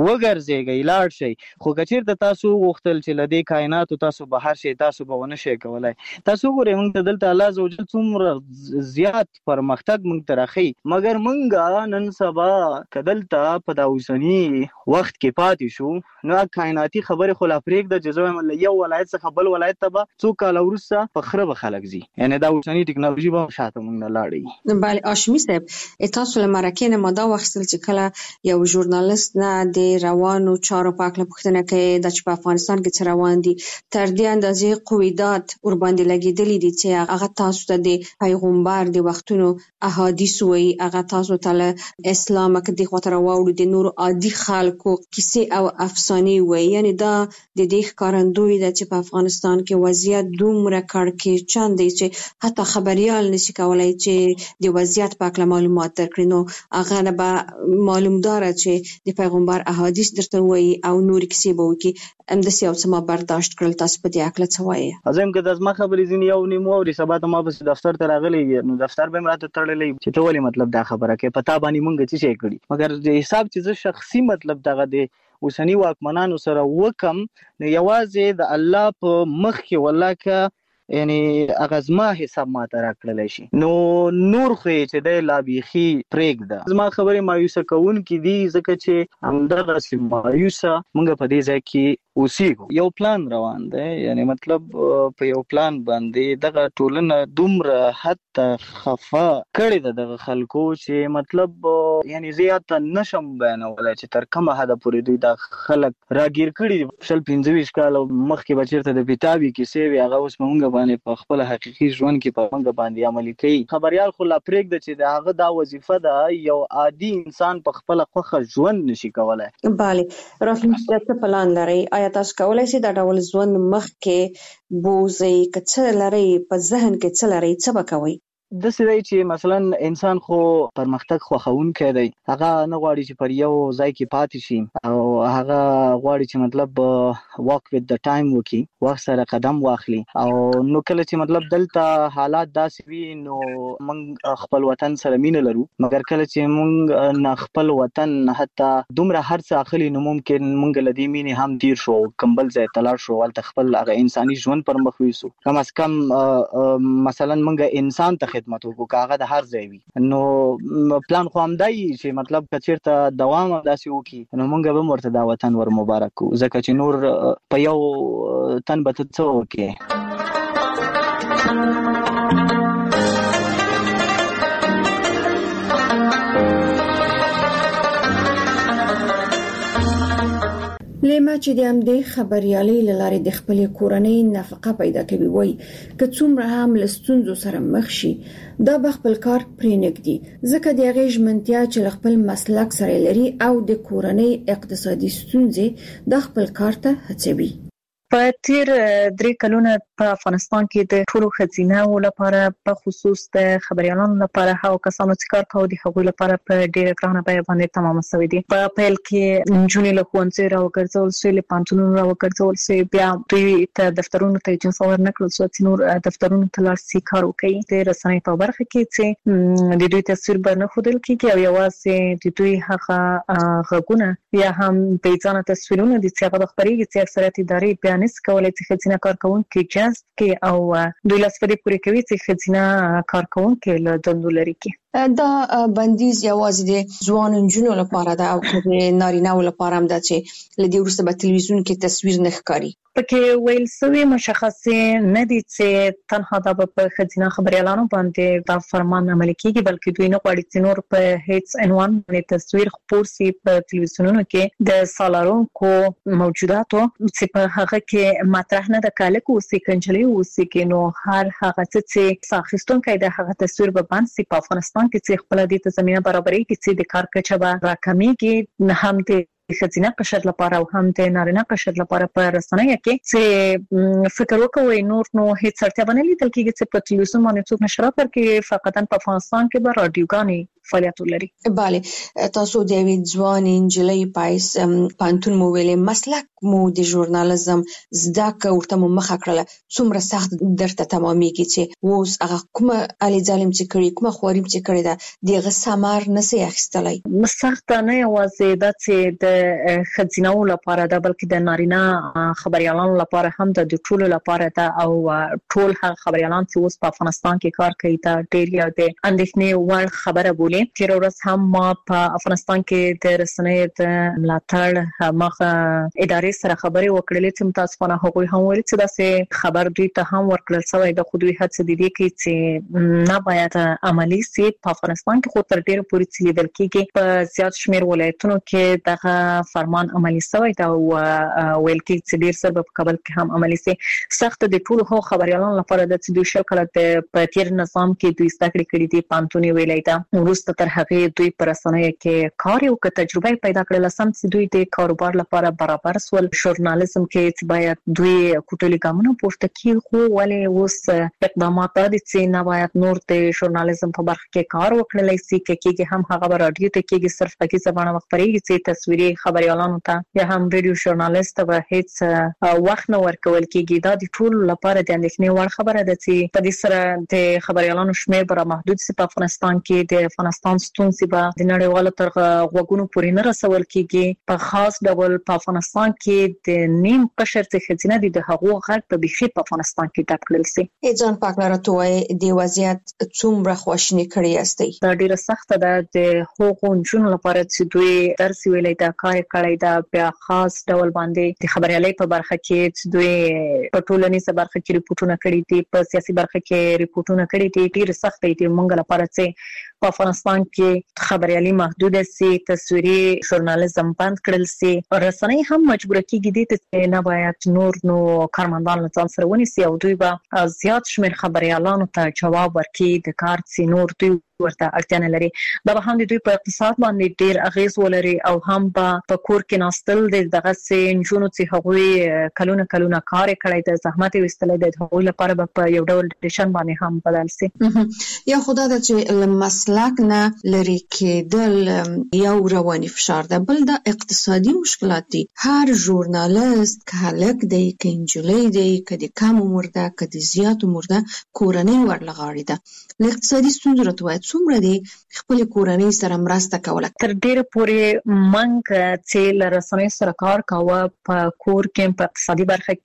وګرځئ لاړ شئ خو کچېرته تاسو غوښتل چې لدې کائناتو تاسو بهر شئ تاسو به ونه شئ کولای تاسو ګورئ موږ ته دلته الله عزوجل څومره زیات پرمختګ موږ ته راخی مګر موږ نن سبا کدلته په دا اوسنی وخت کې پاتې شو نو کائناتي خبره خو لا پرېږده چې زه یو ولایت څخه بل ولایت ته به څو کال وروسته په خره به خلک ځي یعنی دا اوسنی ټکنالوژي به شاته موږ نه لاړې بله هاشمي صاحب تاسو له مرکې نه ماده واخیستل چې کله یو ژورنالیست نه د روانو چارو په اړه پوښتنه کوي د چې په افغانستان کې څه روان دي تر دې اندازې قویدات ور باندې لګېدلې دي چې هغه تاسو ته د پیغمبر د وختونو احادیث وایي هغه تاسو ته له اسلام کې د خاطر واوړو د نور عادي خلکو کیسې او افسانې وایي یعنی دا د دې ښکارندوی ده چې په افغانستان کې وضعیت دومره کړکېچن دی چې حتی خبريال نشي کولای چې د وضعیت په اړه معلومات درکړي نو هغه نه به معلومدار چې د پیغمبر احادیث درته وایي او نور کیسې به وکړي همداسې یو څه ما برداشت کړل تاسو په دې اړه څه وایي ازم که د زما خبرې ځینې یو نیم اوري سبا ته ما په دفتر ته راغلی نو دفتر به مراته تړلې چې ته ولې مطلب دا خبره کوي پتا باندې مونږ څه شي کړی مګر د حساب چې زه شخصي مطلب دغه دی اوسنی واکمنانو سره وکم نو یوازې د الله په مخ کې والله یعنی اغزما حساب ما ته راکړل شي نو نور خو چې د لابيخي پرېږده زما خبره مایوسه کوون کې دي ځکه چې همدغه مایوسه موږ په دې ځای کې اوسېږو. یو پلان روان دی، یعنی مطلب په یو پلان باندې دغه ټولنه دومره حتی خفه کړې ده دغه خلکو چې مطلب یعنی زیات نشم بیانولای چې تر کومه حد پورې دوی د خلک راګیر کړي. 25 کال مخکې بچیرته د پیتابي کیسې وی هغه اوس مونږ باندې په خپل حقيقي ژوند کې په مونږ باندې عملي کوي. خبريال خو لا پرېږده چې د هغه دا وظیفه ده یو عادي انسان په خپل خوخه ژوند نشي کولای. bale راتلونکي څه پلان لري؟ آیا تاسو کولای شئ دا ډول ژوند مخکې بوزي که څه لري په ذهن کې څه لري څه وکوي؟ د سړي چې مثلا انسان خو پرمختګ خوښونکی دی، هغه نه غواړي چې پر یو ځای کې پاتې شي او هغه غواړي چې مطلب واک وذ د ټایم وکي، وخت سره قدم واخلي. او نو کله چې مطلب دلته حالات داسې وي نو موږ خپل وطن سره مینه لرو، مګر کله چې موږ نه خپل وطن حتی دومره هر څه اخلي نو ممکن موږ له دې مینې هم تیر شو، کمبل ځای تلاړ شو، ولته خپل هغه انساني ژوند پر مخ ویسو. کم از کم مثلا موږ انسان ته خدمت وکړو کاغه د هر ځای وي. نو پلان خو هم دی چې مطلب کچیرته دوام داسې وکړي نو موږ به ورته دا وطن ور مبارک کو، ځکه چې نور په یو تن به څه وکړي. لیما چې د همدې خبريالۍ لارې د خپل کورنۍ نفقه پیدا کوي وای که څومره هم لستونزو سره مخ شي دا خپل کار پرې نګدي، ځکه د هغه ژمنتیا چې خپل مسلک سره لري او د کورنۍ اقتصادي ستونزې د خپل کار ته هڅوي. په تیر 3 کلونه په افغانستان کې د ټولو خزینه لپاره په خصوص د خبريالانو لپاره هغه کسانو چې کار کوي د هغوی لپاره په ډېر ګرانه بیه باندې تمام شوی دی. په پیل کې نجونې له ښوونځي راوګرځول شوې، له پانتونونو راوګرځول شوې، بیا دوی ته دفترونو ته اجازه ورنکړل شو چې نور دفترونو ته لاړ شي کار وکړي. د رسنۍ په برخه کې چې د دوی تصویر به نه ښودل کېږي او یوازې د دوی هغه غږونه یا هم بیځانه تصویرونه د څه په خبرېږي چې اکثریت ادارې بیان نس کولای چې خزینه کارکونکو جذب کې او دوی لاسفري پوری کوي چې خزینه کارکونکو له دندو لري کې دا بندیز یوازې د ځوان نجونو لپاره ده او د نارینه لپاره هم ده چې لدی ورسته په تلویزیون کې تصویر نه ښکاري. پکې ویل سوي مشخصه نه دي چې تنها د په خزینه خبريالانو باندې دا فرمان عملي کیږي، بلکې دوی نه غواړي چې نور په هیڅ عنوان باندې تصویر خپور سي په تلویزیونونو کې د سالارونکو موجوداتو چې په هغه کې مطرح نه د کالکو سي کنجلي او سي کې نو هر هغه چې ساخستونکو د هغه تصویر به باندې سي په افغانستان کې چې خپل د ته زمينه برابرۍ کې چې د کار کچه به راکمېږي، نه هم د خزینه قشر لپاره او هم د نارینه قشر لپاره په رسنۍ کې چې فکر وکوي نور نو هیڅ اړتیا باندې لیدل کېږي چې په تلویزیون باندې څوک نشرات ورکړي، فقط په افغانستان کې به رادیوګانې فعالیت لري. bale تاسو د ځوان انجلۍ پایس پانتون مو ویلې مسلک مو د ژورنالیزم زده کړه مو مخه کړله، څومره سخت درته تمامېږي چې اوس هغه کومه علي ظالم چې کړی کومه خوریم چې کړی دا دغه سمار نسي اخیستلای. سخت نه یوازې د چې د خزینو لپاره ده بلکې د نارینه خبريالانو لپاره هم د ټولو لپاره ده او ټول هغه خبريالان چې اوس په افغانستان کې کار کوي دا ډېر یو د اندېښنې وړ خبره بولي. تیر ورځ هم ما په افغانستان کې د رسنۍ د ملاتړ مخه ادارې سره خبرې وکړلې چې متاسفانه هغوی هم ویل چې دا سه خبر دوی ته هم ورکړل شوی د خو دوی هڅه دي چې نه باید عملی سي. په افغانستان کې خو تر ډیره پورې چې لیدل کېږي په زیات شمیر ولایتونو کې دغه فرمان عملی شوی دا ویل کې چې ډیر سره په کابل کې هم عملی سي. سخت د ټولو خو خبريالانو لپاره د دوی شل کله په تیر نظام کې دوی ستکړې کړې دي پانتونی ویلای دا ورسته تر هغه دوی پر رسنۍ کې کار یو ک تجربه پیدا کړل سم چې دوی د کاروبار لپاره برابر سول. ژورنالیزم کې چې باید دوی کوټلي ګامونه پورته کړي خو ولې اوس اقدامات دي چې نه باید نور د ژورنالیزم په برخه کې کار وکړلای شي کې هم هغه رادیو ته کې صرف پکې زبانه خبرېږي چې تصویري خبريالانو ته یا هم ریډیو ژورنالیست به هیڅ وخت نه ورکول کېږي. دا د ټول لپاره د اندېښنې وړ خبره ده چې په دې سره د خبريالانو شمېر بر محدود سي په افغانستان کې د افغانستان افغانستان ستونزې به د نړیوالو تر غوږونو پورې نه رسول کیږي. په خاص ډول په افغانستان کې د نیم قشر څخه خزینه د هغو غږ په بخي په افغانستان کې ټاپ کړل سي. ځان پاک لرته وای د وضعیت څومره خواشنی کړی استي؟ دا ډیره سخته ده د هغو جنونو لپاره چې دوی درس ویلې دا کار کړی دا بیا خاص ډول باندې د خبريالۍ په برخه کې چې دوی په ټولنیزه برخه کې ریپورتونه کړي دي، په سیاسي برخه کې ریپورتونه کړي دي. ډیر سخت دي موږ لپاره چې په افغانستان کې خبريالي محدود سي، تصویري ژورنالیزم بند کړل سي، رسنۍ هم مجبور کیږي چې نه باید نو کارمندان له ځان سره ونیسي او دوی به زیات شمېر خبريالانو ته جواب ورکړي د کار چې نور دوی ورته اړتیا نه لري. دا به هم د دوی په اقتصاد باندې ډیر اغیز ولري او هم په کور کې ناستل دغه سي جنونو چې هغوی کلونه کار کړی د زحمت وستلې د هغوی لپاره په یو ډول ډیشن باندې هم بدل سي. یا خدای د چې مسلک نه لري کېدل یو رواني فشار ده، بل د اقتصادي مشکلات دي. هر ژورنالیست کهلک دی کنجلې دی کدي کم عمر ده کدي زیات عمر ده کورنۍ ورلغاړي ده. اقتصادي ستونزې راته څومره دي خپل کورنۍ سره مرسته کوله؟ تر ډیره پورې منګ چې لرسنۍ سره کار کاوه په کور کې په اقتصادي برخه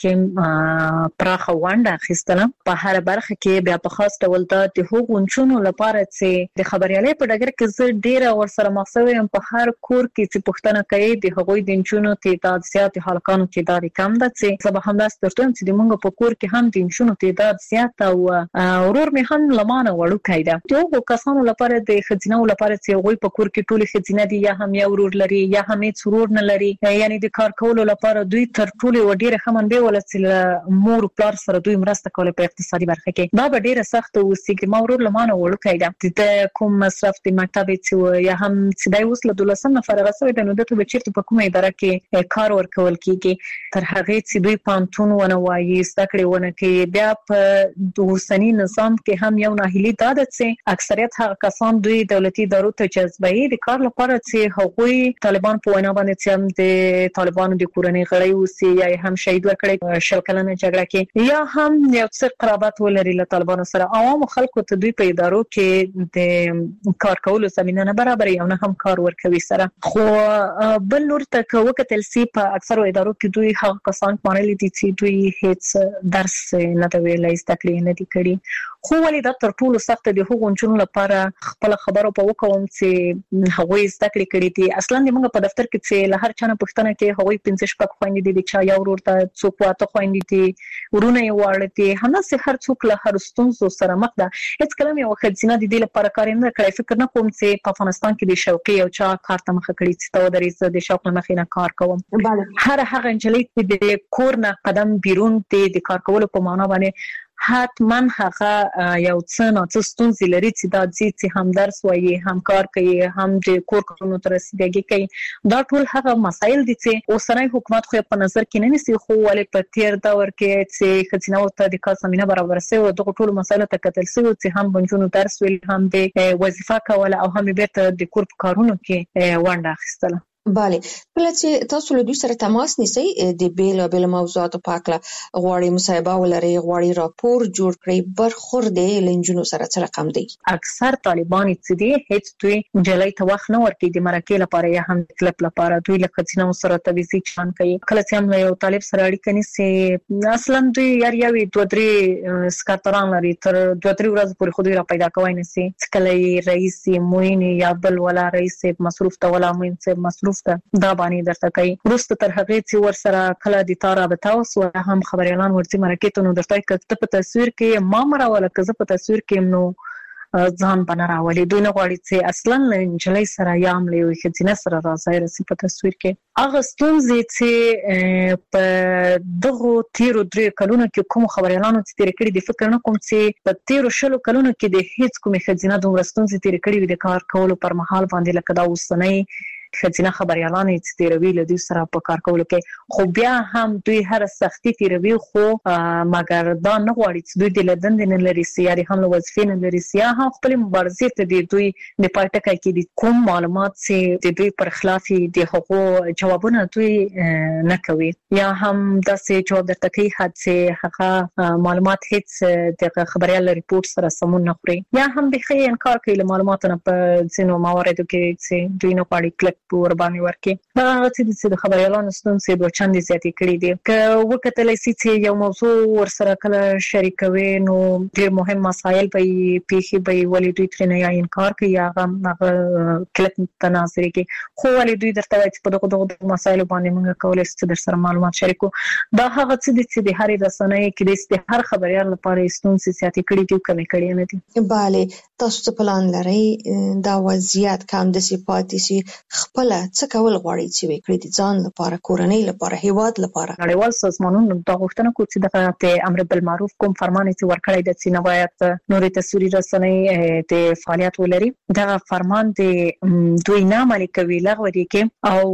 کې پراخه ونډه اخیستله. په هر برخه کې بیا په خاص ډول د هغو چونو لپاره چې د خبريالۍ په ډګر کې زه ډیره ور سره مخسوي په هر کور کې چې پښتنه کوي د هغوی د چونو تعداد زیات حالکانو تعداد کم ده چې سبا هم داس ترته چې د موږ په کور کې هم د چونو تعداد زیات او ورور می هم لمانه وړو کایده. یو کسانو لپاره د خزینه لپاره چې غوي په کور کې ټولي خزینه دي یا هم یو ورور لري یا هم هیڅ ورور نه لري، یعنی د کار کولو لپاره دوی تر ټولي وډیره خمن به ولڅ مور پلار سره دوی مرسته کوله په اقتصادي برخه کې. دا به ډیره سخت او چې ما ورور لمانه وړو کایده د کوم مصرف د مکتب چې یا هم چې دای وسله دولسم نفر غسوي د نو دته به چیرته په کومه اداره کې کار ورکول کیږي تر هغه چې دوی پانتون ونه وایي ستکړې ونه کې. بیا په دوسنی نظام کې هم یو ناهیلي داده چې اکثریت هغه کسان دوی دولتي ادارو ته جذبوي د کار لپاره چې هغوی طالبان په وینا باندې چې هم د طالبانو د کورنۍ غړي اوسي یا هم شهید ورکړي شل کلنه جګړه کې یا هم یو څه قرابت ولري له طالبانو سره. عوام خلکو ته دوی په ادارو کې د کار کولو زمينه نه برابر یو نه هم کار ورکوي سره. خو بل نور ته وکتل سي په اکثر ادارو کې دوی هغه کسان مانلي دي چې دوی هیڅ درس نه دی ویلای ستکړي نه دي کړي. خو ولې دا تر ټولو سخت دی هغو چونو لپاره خپل خبرو په وکوم چې هغوی ستکړي کړي دي. اصلا د موږ په دفتر کې چې له هر چا نه پښتنه کې هغوی 15 شپږ خويندې دي چې یو ورور ته څوک واته خويندې دي ورونه یې واړه دي همداسې هر څوک له هر ستونزو سره مخ ده. هیڅ کلمه یو خزینه د دې لپاره کار نه کړی. فکر نه کوم چې په افغانستان کې د شوقي او چا کار ته مخ کړی چې تو درې د شوق مخې نه کار کوم. هر هغه انجلۍ چې د کور نه قدم بیرون د کار کولو په معنا باندې حتما هغه یو څه نه څه ستونزې لري چې دا چې هم درس وایي هم کار کوي هم د کور کارونو ته رسیدګي کوي. دا ټول هغه مسایل دي چې اوسنۍ حکومت خو په نظر کې نه نیسي. خو ولې په تیر دور کې چې خزینه ورته د کار زمينه برابر سي او دغه ټول مسایل ته کتل سي چې هم بنجونو درس ویل هم د وظیفه کوله او هم بیرته د کور کارونو کې ونډه اخیستله. بله کله چې تاسو له دوی سره تماس نیسئ د بیل موضوعاتو په اړه غواړي مصاحبه ولري غواړي راپور جوړ کړي برخورد لنجونو سره څه رقم دی؟ اکثر طالبان چې دي هیڅ دوی جلای ته وخت نه ورکړي د مرکه لپاره یا هم کلپ لپاره دوی له خزینه سره تویزي چان کوي. کله چې هم یو طالب سره اړیکه نیسي اصلا دوی یاري دوه درې سکاتران لري تر دوه درې ورځې پورې خو دوی را پیدا کوي نسی کله رئیس موین یا بل ولا رئیس مصروف ته ولا موین مصروف دا باندې درته کوي. ورسته تر هغه چې ور سره کله د تار رابطه اوس هم خبريالان ورته مرکه نو درته کته په تصویر کې ما مراوله کزه په تصویر کې نو ځان بنراولي. دوی نه غواړي چې اصلا انجلۍ سره یا عملي خزینه سره راځي رسې په تصویر کې. هغه ستونزې چې په دغه تیرو درې کلونو کې کوم خبريالانو چې تیر کړي د فکر نه کوم چې په تیرو شلو کلونو کې د هیڅ کومې خزینه دومره ستونزې تیر کړي د کار کولو پر مهال باندې لکه دا اوسنۍ خزینه خبريالان چې تیروي له دوی سره په کار کولو کې خو بیا هم دوی هر سختي تیروي خو مګر دا نه غواړي چې دوی د لدن نه لري سیاري هم له وظیفې نه لري سیا هم خپل مبارزې ته د دوی د پټکای کې د کوم معلومات چې د دوی پر خلاف د حقوق جوابونه دوی نه کوي یا هم د سه جواب درته کوي حادثه هغه معلومات هیڅ د خبريال ریپورت سره سمون نه خوري یا هم به خې انکار کوي له معلوماتونو په ځینو مواردو کې چې دوی نه پاړي کلک پور باندې ورکي دا چې د خبريالانو ستونزې دوه چندې زیاتې کړې دي که وکټلې چې یو موضوع ورسره کله شریکوي نو ډېر مهم مسایل به پیښې به ولې دوی ترې نه یا انکار کوي یا هغه کلک تناظر کوي خو ولې دوی درته وایي چې په دغه مسایل باندې موږ کولای شو در سره معلومات شریکو دا هغه چې د هرې رسنۍ کې د هر خبريال لپاره ستونزې زیاتې کړې دي کمې کړې نه دي bale تاسو ته پلان لري دا وضعیت کم د صفاتي سي خپل څه کول غواړي چې وکړي د ځان لپاره کورنۍ لپاره هیواد لپاره نړیوال سازمانونو د غوښتنه کوي چې د امر بالمعروف کوم فرمان چې ورکړی د سینه باید نورې تصویري رسنۍ د فعالیت ولري دا فرمان د دوی نه عملي کوي لغوه دي کې او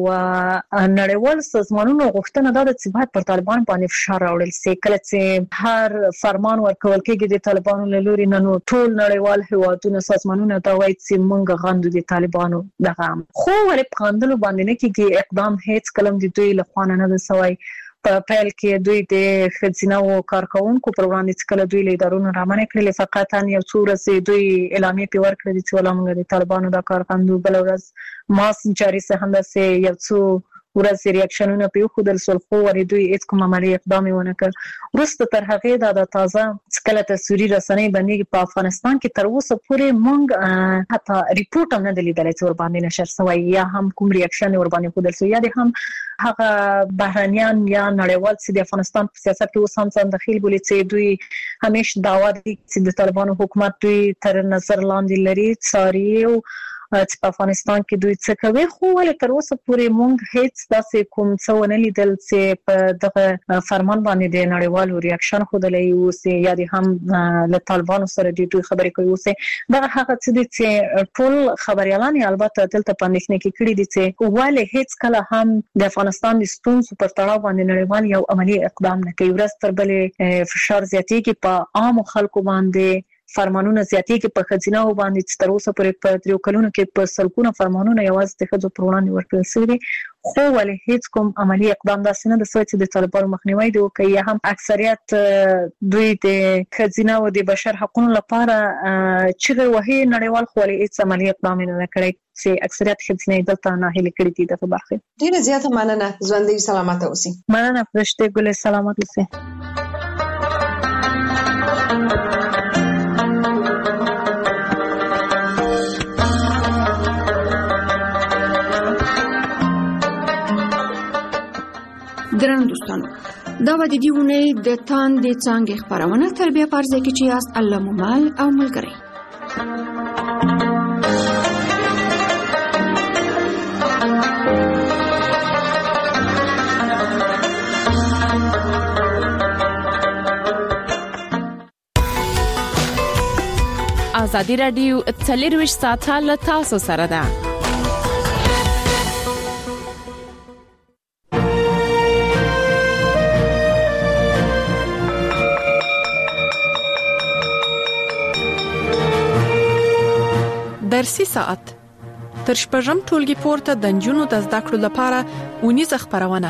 نړیوال سازمانونو غوښتنه ده چې باید پر طالبان باندې فشار راوړل شي کله چې هر فرمان ورکول کېږي د طالبانو له لوري نو ټول نړیوال هیوادونو سازمانونو دا وایي چې موږ غندو د طالبانو دغه خو ولې غندلو باندې نه کېږي اقدام هیڅ کلم د دوی له خوا نه سوی په پیل کې دوی د خزینه او کارکونکو پر وړاندې کله دوی لیدارونه رامنې کړل فقط ان یو څو ورځې دوی اعلامیه په ورکړه چې ولامغه د طالبانو د کارکوندو بل ورځ ماس جاري سه همداسې یو څو ورځې ریاکشنونه په خودل سلخو ورې دوی هیڅ کوم عملی اقدام ونه کړ ورسته تر هغه د تازه کله تصویري رسنۍ باندې په افغانستان کې تر اوسه پورې مونږ حتی ریپورت هم نه دلیدل چې ور باندې نشر شوی یا هم کوم ریاکشن ور باندې خودل شوی یا د هم هغه بهرانيان یا نړیوال چې د افغانستان په سیاست کې اوس هم ځان دخیل بولي چې دوی همیشه داوا دي چې د طالبانو حکومت دوی تر نظر لاندې لري ساري او چې په افغانستان کې دوی څه کوي خو ولې تر اوسه پورې مونږ هیڅ داسې کوم څه ونه لیدل چې په دغه فرمان باندې د نړیوالو ریاکشن خودلې اوسه یا د هم له طالبانو سره د دوی خبرې کوي اوسه دا هغه چې ټول خبريالان البته دلته پاندښت نه کړي دي چې ولې هیڅ کله هم د افغانستان د ستونزو پر تړاو باندې نړیوال یو عملی اقدام نه کوي ورځ تر بلې فشار زیاتېږي په عام خلکو باندې فرمانونه زیاتېږي په خزینه او باندې چې تر اوسه پورې په تریو کلونو کې په سلګونو فرمانونه یوازې د خځو پر وړاندې ورکړل شوي خو ولې هیڅ کوم عملی اقدام داسې نه د سوچ د طالبانو مخنیوي دی او کې هم اکثریت دوی د خزینه او د بشر حقوقو لپاره چې وهي نړیوال خو ولې هیڅ عملی اقدام نه کړی چې اکثریت خزینه دلته نه هلي کړی دي دغه برخه ډیره زیاته مننه ژوندۍ سلامت اوسئ مننه فرشته ګل سلامت اوسئ ګران دوستانو دا و د دې ونې د تاندې څنګه خبرونه تربیه پرځه کې چې یاست الله مومال او ملګری ازادي رادیو 24 ساعته له تاسو سره ده درسي ساعت تر شپږم ټولګي پورته د جنونو د زده کړو لپاره ونیزه خبرونه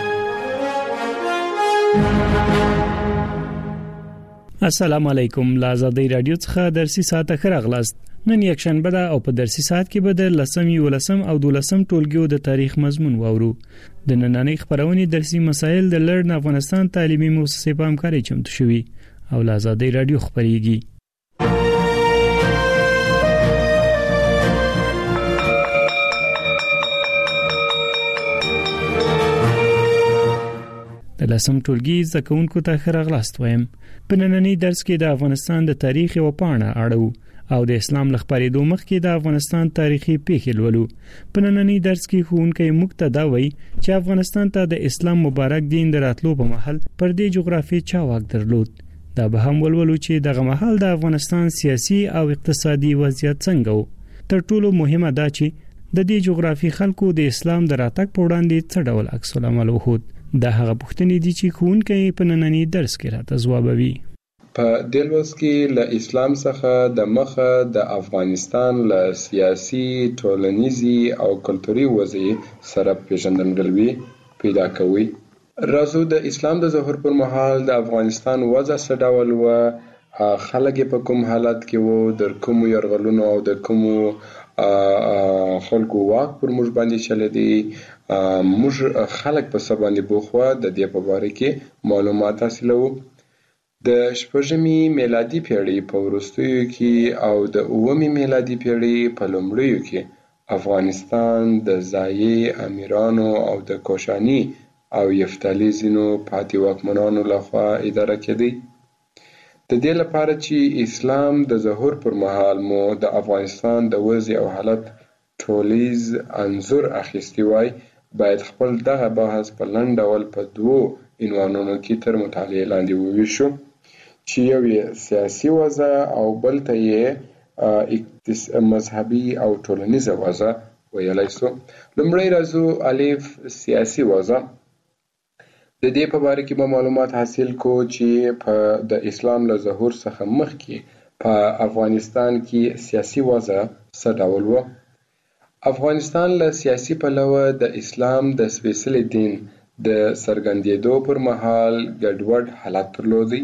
السلام علیکم لازادی رادیو څخه درسي ساعت خرغلاست نن یک شنبه ده او په درسي ساعت کې به د لسم او دولسم ټولګیو د تاریخ مضمون واورو د نننۍ خبرونه درسي مسایل د لړن افغانستان تعلیمي مؤسسې په همکارۍ چمتو شوي او لازادی رادیو خبريږي د لسم ټولګي زکونکو ته خرغلاست وایم په نننۍ درس کې د افغانستان د تاریخ او پاڼه اړو او د اسلام لخبرېدو مخکې د افغانستان تاریخي پیښې لولو په نننۍ درس کې ښوونکی موږ ته وایي چې افغانستان ته د اسلام مبارک دین دراتلو په محل پر دې جغرافي چاواک درلود دا به هم ولولو چې دغه محل د افغانستان سیاسي او اقتصادي وضعیت څنګه و تر ټولو مهمه دا چې د دې جغرافي خلکو د اسلام د راتګ په وړاندې څه ډول عکس العمل وخود. دا هغه پوښتنې دي چې ښوونکی په نننی درس کې راته ځوابوي. په دې لوست کې له اسلام څخه د مخه د افغانستان له سیاسي، ټولنیزي او کلتوري وضعیت سره پیژندګلوي پیدا کوي. راځو د اسلام د ظهور پر مهال د افغانستان وضع څه ډول و، خلک په کوم حالت کې وو، د کومو یرغلونو او د کومو خلکو واک پر موږ باندې چلېدی، موږ خلک په څه باندې بوخ وو، د دې په باره کې معلومات حاصلوو. د 6مې میلادي پیړۍ په وروستیو کې او د 9مې میلادي پیړۍ په لومړیو کې افغانستان د ځایي امیرانو او د کوشاني او یفتالي ځینو پاتې واکمنانو لخوا اداره کېدی. د دې لپاره چې اسلام د ظهور پر مهال مو د افغانستان د وضع او حالت ټولیز انځور اخیستی وای، باید خپل دغه بحث په لنډ ډول په 2 عنوانونو کې تر مطالعې لاندې وویشو، چې یو یې سیاسي وضع او بل ته یې مذهبي او ټولنیزه وضع ویلای سو. لومړی راځو الف سیاسي وضع. د دې په باره کې به معلومات حاصل کو چې په د اسلام له ظهور څخه مخکې په افغانستان کې سیاسي وضع څه ډول و. افغانستان له سیاسي پلوه د اسلام د سپېڅلي دین د څرګندېدو پر مهال ګډوډ حالت درلودی.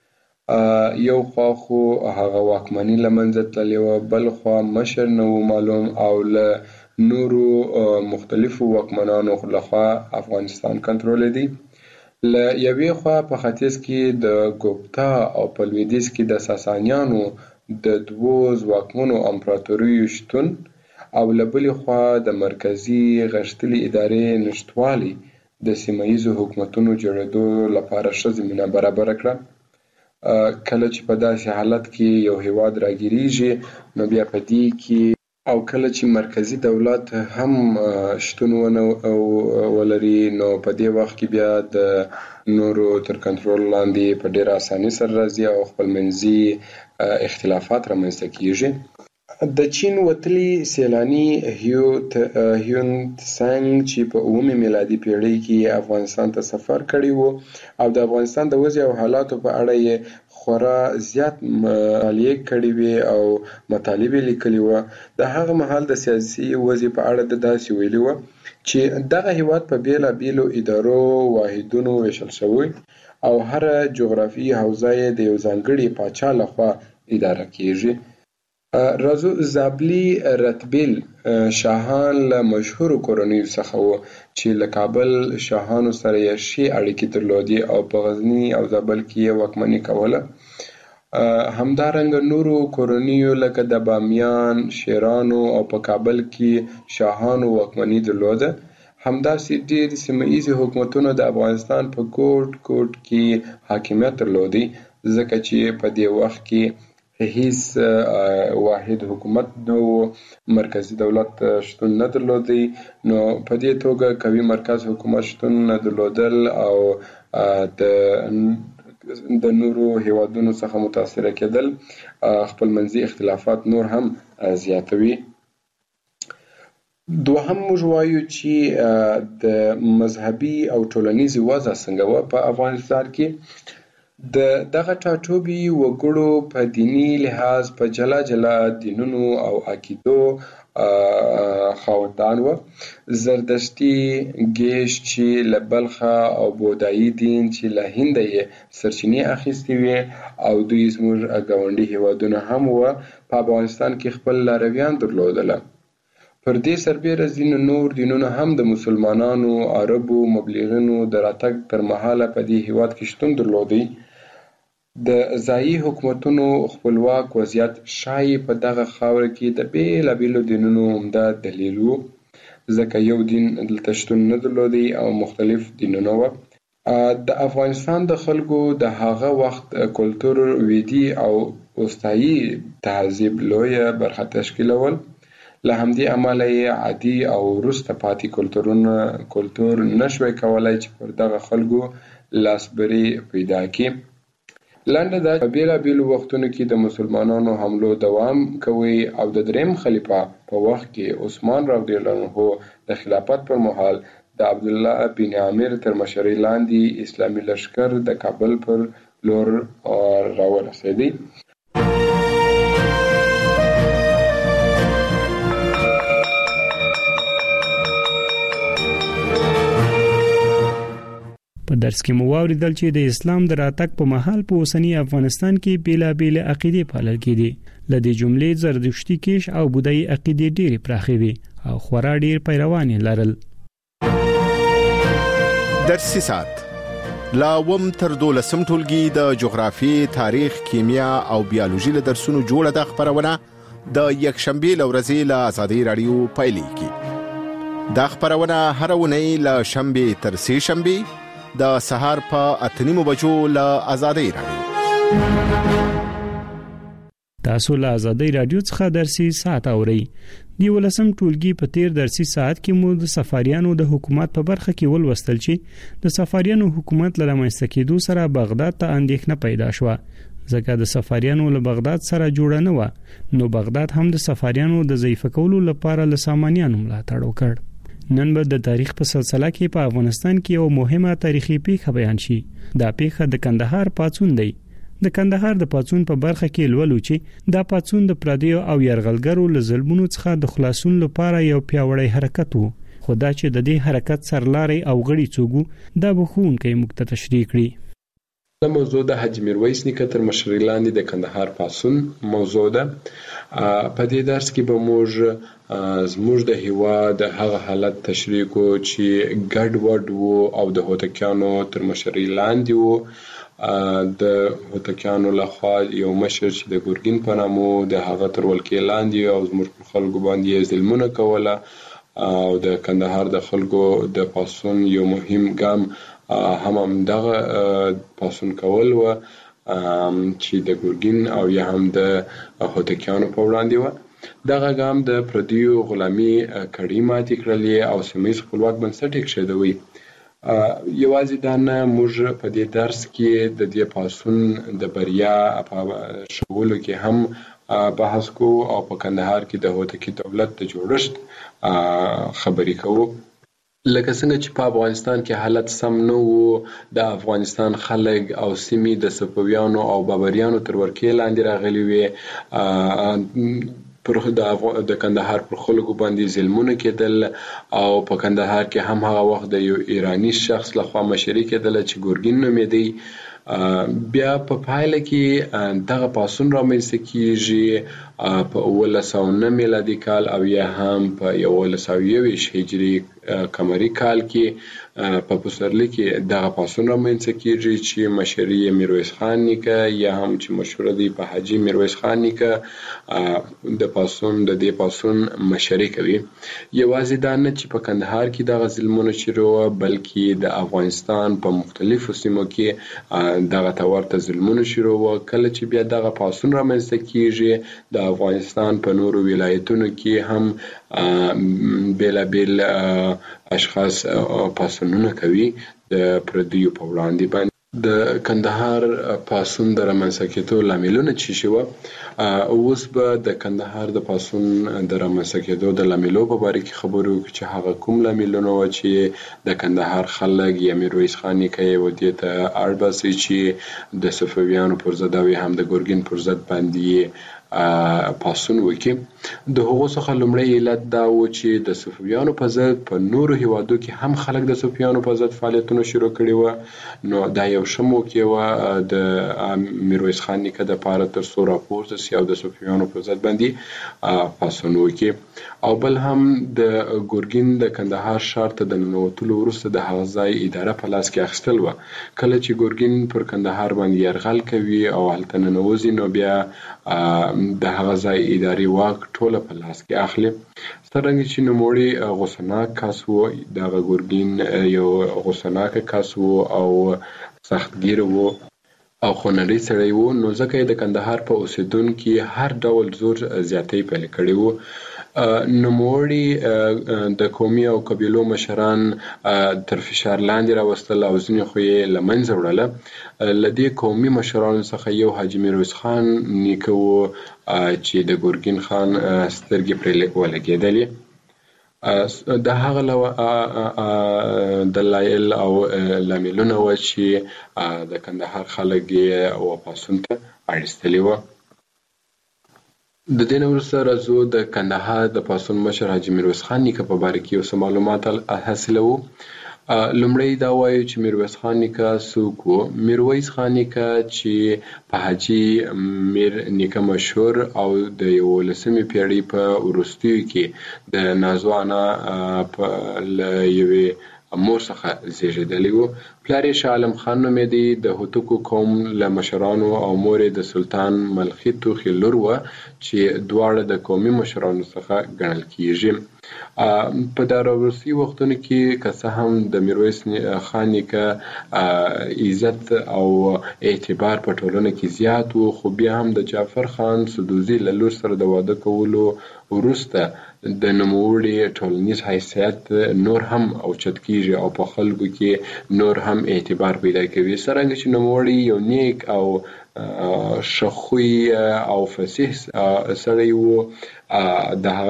یو خوا خو هغه واکمني له منځه تللې وه، بل خوا مشر نه و معلوم او له نورو مختلفو واکمنانو لخوا افغانستان کنټرولېدی. له یوې خوا په ختیځ کې د ګوپتا او په لویدیځ کې د ساسانیانو د 2 ځواکمنو امپراتوریو شتون او له بلې خوا د مرکزي غښتلې ادارې نشتوالي د سیمه ییزو حکومتونو جوړېدو لپاره ښه زمینه برابره کړه. کله چې په داسې حالت کې یو هیواد راګیریږي نو بیا په دې کې او کله چې مرکزی دولت هم شتون ولري نو په دې وخت کې بیا د نورو تر کنټرول لاندې په ډېر اساني سره راځي او خپلمنځي اختلافات رامنځته کیږي. د چین وتلي سیلانی هیون تسانګ چې په 9مې میلادي پیړۍ کې افغانستان ته سفر کړی وو او د افغانستان د وضع او حالاتو په اړه یې خورا زیات مطالعې کړې وې او مطالب لیکلي وو. د هغه مهال د سیاسي وضع په اړه د داسې ویلي وو چې دغه هیواد په بیلابیلو ادارو واحدونو ویشل شوی او هر جغرافیایي حوزه یې د یو ځانګړي پاچا لخوا اداره کیږي. راځو زابلی رتبیل شاهان له مشهورو کورنیو څخه وو چې له کابل شاهانو سره یې ښې اړیکې درلودې او په غزني او زابل کې یې واکمني کوله. همدارنګه نورو کورنیو لکه د بامیان، شیرانو او په کابل کې شاهانو واکمني درلوده. همداسې ډېر سیمه ییزې حکومتونو د افغانستان په ګوټ ګوټ کې حاکمیت درلودی، ځکه چې په دې وخت کې هیڅ واحد حکومت نو مرکزی دولت شتون نه درلودی، نو په دې توګه قوي مرکز حکومت شتون نه درلودل او د نورو هیوادونو څخه متاثره کېدل خپلمنځي اختلافات نور هم زیاتوي. دوهم موږ وایو چې د مذهبي او ټولنیزي وضع څنګه وه په افغانستان کې. دغه ټاټوبي وګړو په دینی لحاظ په جلا جلا دینونو او عقیدو خاوندان وه. زردشتي، ګیش چې له بلخه او بودایي دین چې له هنده یې سرچینې اخیستې وې او دوی زموږ ګاونډي هیوادونه هم وه په افغانستان کې خپل لارویان درلودله. پر دې سربیره ځینو نور دینونه هم د مسلمانانو، عربو، مبلغینو د راتګ تر مهاله په دې هیواد کې شتون درلودی. د ځایي حکومتونو خپلواک وضعیت ښایي په دغه خاوره کې د بیلابیلو دینونو عمده دلیل و، ځکه یو دین دلته شتون نه درلودی او مختلف دینونه وه. د افغانستان د خلکو د هغه وخت کلتور ویدي او وسطایي تهذیب لویه برخه تشکیلول. له همدې امله یې عادي او وروسته پاتې کلتور نشوی کولای چې پر دغه خلکو لاسبري پیدا کړي. لنډه دا بیلابیلو وختونو کې د مسلمانانو حملو دوام کوي او د دریم خلیفہ په وخت کې عثمان رضی الله عنه د خلافت پر مهال د عبد الله بن عامر تر مشرۍ لاندې اسلامي لشکر د کابل پر لور راورسېدی. په درس کې مو واوریدل چې د اسلام د راتګ په مهال په اوسنی افغانستان کې بیلابیل عقیدې پالل کېدي. لدې جملې زردشتي کیش او بودایي عقیدې ډېرې پراخې وي او خورا ډېر پیروان لرل. درسي ساعت لا وم تر 12 ټولګي د جغرافي، تاریخ، کیمیا او بیولوژي له درسونو جوړه د خبرونه د یکشنبه لورځي له آزادۍ رادیو پایلیږي. دا خبرونه هر ونی له شنبه تر سه شنبه د سهار په 8:30 بجو له آزادۍ رادیو. تاسو له آزادۍ رادیو څخه درسي ساعت اورئ. دی ولسم ټولګي په تیر درسي ساعت کې مو د سفاریانو د حکومت په برخه کې ولوستل چې د سفاریانو حکومت لره رامنځته کېدو سره بغداد ته اندېښنه پیدا شوه ځکه د سفاریانو له بغداد سره جوړه نه و، نو بغداد هم د سفاریانو د ضعیف کولو لپاره له سامانیانو ملاتړ وکړ. نن به د تاریخ په سلسله کې په افغانستان کې یو مهمه تاریخي پیښه بیان شي. دا پیښه د کندهار پاڅون دی. د کندهار د پاڅون په برخه کې لولو چې دا پاڅون د پردیو او يرغلګرو له ظلمونو څخه د خلاصون لپاره یو پیاوړی حرکت وو. خدا چې د دې حرکت سرلاري او غړي څوګو دا بخونکې موږ ته تشریح کړي. د موضوع د حاجی میرویس نیکه تر مشرۍ لاندې د کندهار پاڅون موضوع ده. په دې درس کې به موږ زموږ د هیواد هغه حالت تشریح کو چې ګډ وډ وو او د هوتکیانو تر مشرۍ لاندې وو. د هوتکیانو لخوا یو مشر چې د ګورګین په نامو د هغه تر ولکې لاندې او زموږ خلکو باندې ظلمونه کوله او د کندهار د خلکو د پاڅون یو مهم ګام هم دغه پاڅون کول و چې د ګورګین او یا هم د هوتکیانو په وړاندې و. دغه ګام د پردیو غلامي کړۍ ماتې کړلې او سیمه‌ییز خپلواک بنسټ یې کېښودوی. یوازې دا نه، موږ په دې درس کې د دې پاڅون د بریا په شولو کې هم بحث کوو او په کندهار کې د هوتکی دولت د جوړښت خبرې کوو. لکه څنګه چې په افغانستان کې حالت سم نه وو، د افغانستان خلک او سیمې د صفویانو او بابریانو تر ورکې لاندې راغلي وي. پر د کندهار پر خلکو باندې ظلمونه کېدل او په کندهار کې هم هغه وخت د یو ایرانی شخص لخوا مشري کېدل چې ګورګین نومېدی. بیا په پایله کې دغه پاڅون رامنځته کیږي په 1909 میلادي کال او یا هم په 1921 هجري قمري کال کې په پسرلي کې دغه پاڅون رامنځته کیږي چې مشري میرویس خان نیکه یا هم چې مشهور دی په حاجی میرویس خان نیکه د دې پاڅون مشري کوي. یوازې دا نه چې په کندهار کې دغه ظلمونه شروع بلکې د افغانستان په مختلفو سیمو کې دغه تورته ظلمونه شروع کله چې بیا دغه پاڅون رامنځته کیږي. د افغانستان په نورو ولایتونو کې هم بیلابیل اشخاص پاڅونونه کوي د پردیو په وړاندې باندې. د کندهار پاڅون د رامنځته کېدو لاملونه څه شوه؟ اوس به د کندهار د پاڅون د رامنځته کېدو د لاملو په باره کې خبرې وکړو چې هغه کوم لاملونه وو چې د کندهار خلک یا میرویس خان نیکه یې ودې ته اړ باسي چې د صفویانو پر ضد او هم د ګورګین پر ضد باندې پاڅون وکړي. د هغو څخه لومړی علت دا و چې د صفویانو په ضد په نورو هیوادو کې هم خلک د صفویانو په ضد فعالیتونه شروع کړي وو. نو دا یو ښه موقع وه د میرویس خان نیکه دپاره تر څو راپورته سي او د صفویانو په ضد باندې پاڅون وکړي. او بل هم د ګورګین د کندهار ښار ته د ننوتلو وروسته د هغه ځای اداره په لاس کې اخیستل وه. کله چې ګورګین پر کندهار باندې یرغل کوي او هلته ننوځي نو بیا د هغه ځای اداري واک ټوله په لاس کې اخلي. څرنګه چې نوموړی غوسناک کس و، دغه ګورګین یو غوسناک کس و او سختګیر و او خونړی سړی و، نو ځکه یې د کندهار په اوسېدونکو هر ډول زور زیاتۍ پیل کړی و. نوموړي د قومي او قبيلو مشران تر فشار لاندې راوستل او ځینې خو یې له منځه وړله. له دې قومي مشرانو څخه یو حاجي میرویس خان نیکه و چې د ګورګین خان سترګې پرې ولګېدلې. د هغه دلایل او لاملونه و چې د کندهار خلک یې واپسون ته اړیستلي وو. د دې نه وروسته راځو د کندهار د پاڅون مشر حاجي میرویس خان نیکه په باره کې یو څه معلومات حاصلوو. لومړی دا وایو چې میرویس خان نیکه څوک و. میرویس خان نیکه چې په حاجي میر نیکه مشهور او د 11مې پیړۍ په وروستیو کې د نازو انا له یوې مور څخه زیږېدلی و. پلار یې شاه عالم خان نومېدی. د هوتکو قوم له مشرانو او مور یې د سلطان ملخي توخي لور وه چې دواړه د قومي مشرانو څخه ګڼل کیږي. په دا وروستي وختونو کې که څه هم د میرویس خان نیکه عزت او اعتبار په ټولنه کې زیات و، خو بیا هم د جعفر خان سدوزي له لور سره د واده کولو وروسته د نوموړي ټولنیز حیثیت نور هم اوچت کیږي او په خلکو کې نور هم اعتبار پیدا کوي. څرنګه چې نوموړي یو نیک او شخوي او فصیح سړی و، د هغه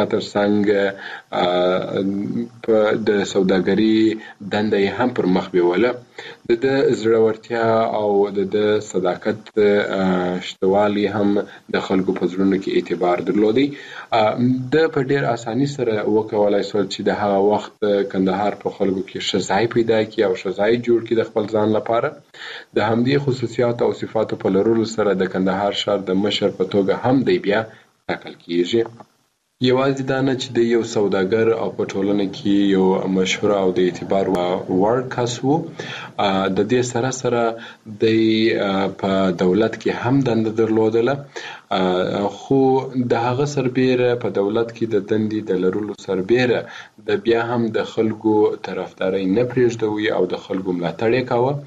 ترڅنګ د سوداګري دنده یې هم پر مخ بیوله. د زړورتیا او د صداقت شتوالی هم د خلکو په زړونو کې اعتبار درلودی. د په ډیر اساني سره وکولای شو چې د هغه وخت کندهار په خلکو کې ښه ځای پیدا کړي او ښه ځای جوړ کړي د خپل ځان لپاره. د همدې خصوصیات او صفاتو په لرلو سره د کندهار ښار د مشر په توګه هم دی بیا ټاکل کیږي. یوازې دا نه چې د یو سوداګر او په ټولنه کې یو مشهور او د اعتبار وړ کس و، د دې سره سره د په دولت کې هم دنده درلودله، خو د هغه سربیره په دولت کې د دندې د لرلو سربیره د بیا هم د خلکو طرفداري نه پرېږدوي او د خلکو ملاتړ یې کاوه.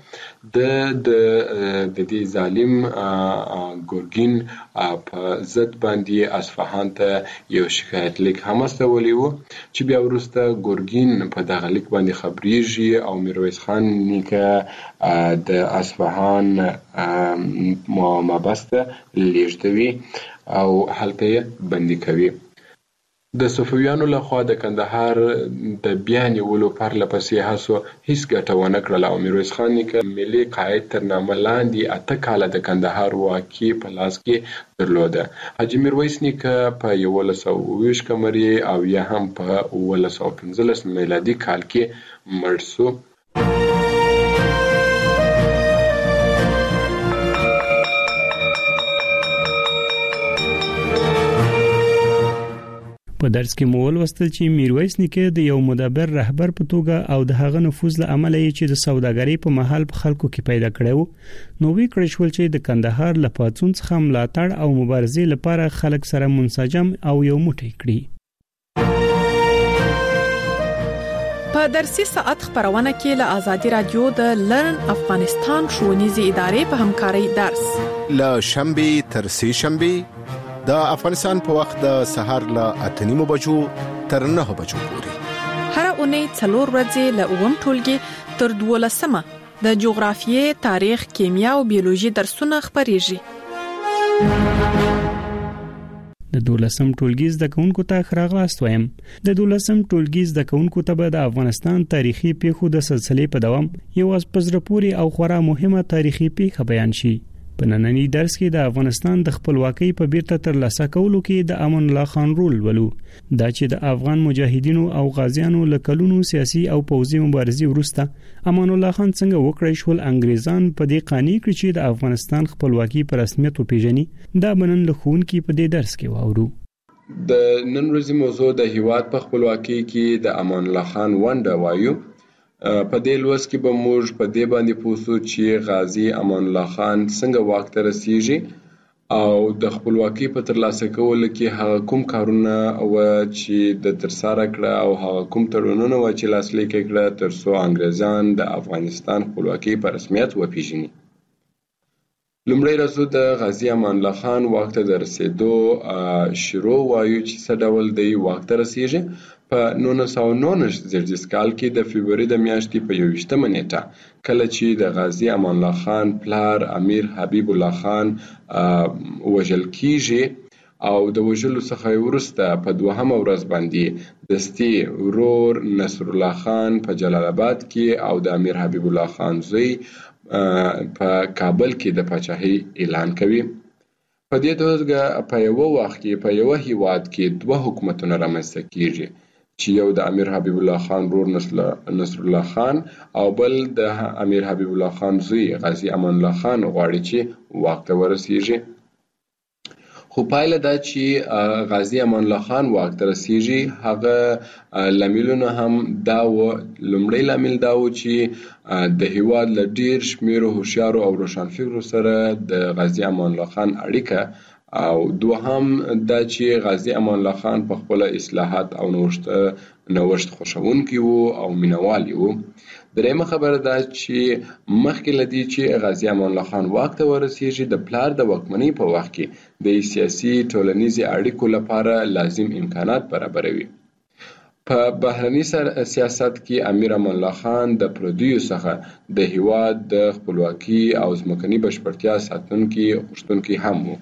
د دې ظالم ګورګین په ضد باندې اصفهان ته یو شکایت لیک هم استولی و چې بیا وروسته ګورګین په دغه لیک باندې خبرېږي او میرویس خان نیکه د اصفهان محبس ته لیږدوي او هلته یې بندي کوي. د صفویانو لخوا د کندهار د بیا نیولو پرله پسې هڅو هیڅ ګټه ونه کړله او میرویس خان نیکه ملي قائد تر نامه لاندې 8 کاله د کندهار واکي په لاس کې درلوده. حاجي میرویس نیکه په 1120 قمري او یا هم په 1915 میلادي کال کې مړ شو. په درس کې مو ولوستل چې میرویس نیکه د یو مدبر رهبر په توګه او د هغه نفوذ له امله چې د سوداګرۍ په محل په خلکو کې پیدا کړو، نو وی کړی شول چې د کندهار له پاڅون څخه ملاتړ او مبارزې لپاره خلک سره منسجم او یو موټی کړي. په درسي ساعت خبرونه کې له آزادي رادیو د لرن افغانستان ښوونیزې ادارې په همکارۍ درس له شنبه تر سه شنبه د افغانستان په وخت د سهار له 8:30 بجو تر 9 بجو پورې هر اونۍ 4 ورځې له 9 ټولګي تر 12 د جغرافیې، تاریخ، کیمیا او بیولوژي درسونه خبريږي. د 12م ټولګي زده کوونکو ته راغلاست وایم. د 12م ټولګي زده کوونکو ته به د افغانستان تاریخي پیښو د سلسلې په دوام یو پزرپوري او خورا مهمه تاریخي پیښه بیان شي. په نننی درس کې د افغانستان د خپلواکۍ په بیرته ترلاسه کولو کې د امان الله خان رول ولو، دا چې د افغان مجاهدینو او غازیانو له کلونو سیاسي او پوځي مبارزې وروسته امان الله خان څنګه وکړی شول انګریزان په دې قانع کړ چې د افغانستان خپلواکي په رسمیت وپیژني. دا بنن له ښوونکي په دې درس کې واورو. د نن ورځې موضوع د هیواد په خپلواکۍ کې د امان الله خان ونډه وایو. په دې لوست کې به موږ په دې باندې پوښتو چې غازی امان الله خان څنګه واک ته رسیږي او د خپلواکۍ په ترلاسه کولو کې هغه کوم کارونه و چې د ترسره کړه او هغه کوم تړونونه و چې لاسلیک کړه ترڅو انګریزان د افغانستان خپلواکۍ په رسمیت وپیژني. لومړی رسو د غازی امان الله خان واک ته د رسیدو شروع وایو چې څه ډول دی واک ته رسیږي. په 1919 زیږدیز کال کې د فبرवरी د میاشتې په 21مه نیټه کله چې د غازی امان الله خان پلار امیر حبیب الله خان وژل کیږي او د وژلو څخه وروسته په 2مه ورځ باندې دستي ورور نصر الله خان په جلال آباد کې او د امیر حبیب الله خان زوی په کابل کې د پاچاهۍ اعلان کوي. په دې توګه په یو وخت کې په یو هیواد کې دوه حکومتونه رامنځته کیږي چې یو د امیر حبیب الله خان ورور نصر الله خان او بل د امیر حبیب الله خان زوی غازی امان الله خان غواړي چې واک ته ورسیږي. خو پایله دا چې غازی امان الله خان واک ته رسیږي هغه لاملونه هم دا و. لومړی لامل دا و چې د هیواد له ډیر شمیرو هوښیارو او روښانفکرو سره د غازی امان الله خان اړیکه او دوهم دا چې غازی امان الله خان په خپل اصلاحات او نوښت خوښونکی وو او مینوال وو. درېمه خبره ده چې مخکې لدی چې غازی امان الله خان واک ته ورسیږي د پلار د واکمنۍ په وخت کې د سیاسي ټولنیزي اړیکو لپاره لازم امکانات برابروي. په بهرني سیاست کې امیر امان الله خان د پردیو څخه د هیواد د خپلواکي او ځمکني بشپړتیا ساتونکي غوښتونکي هم وو.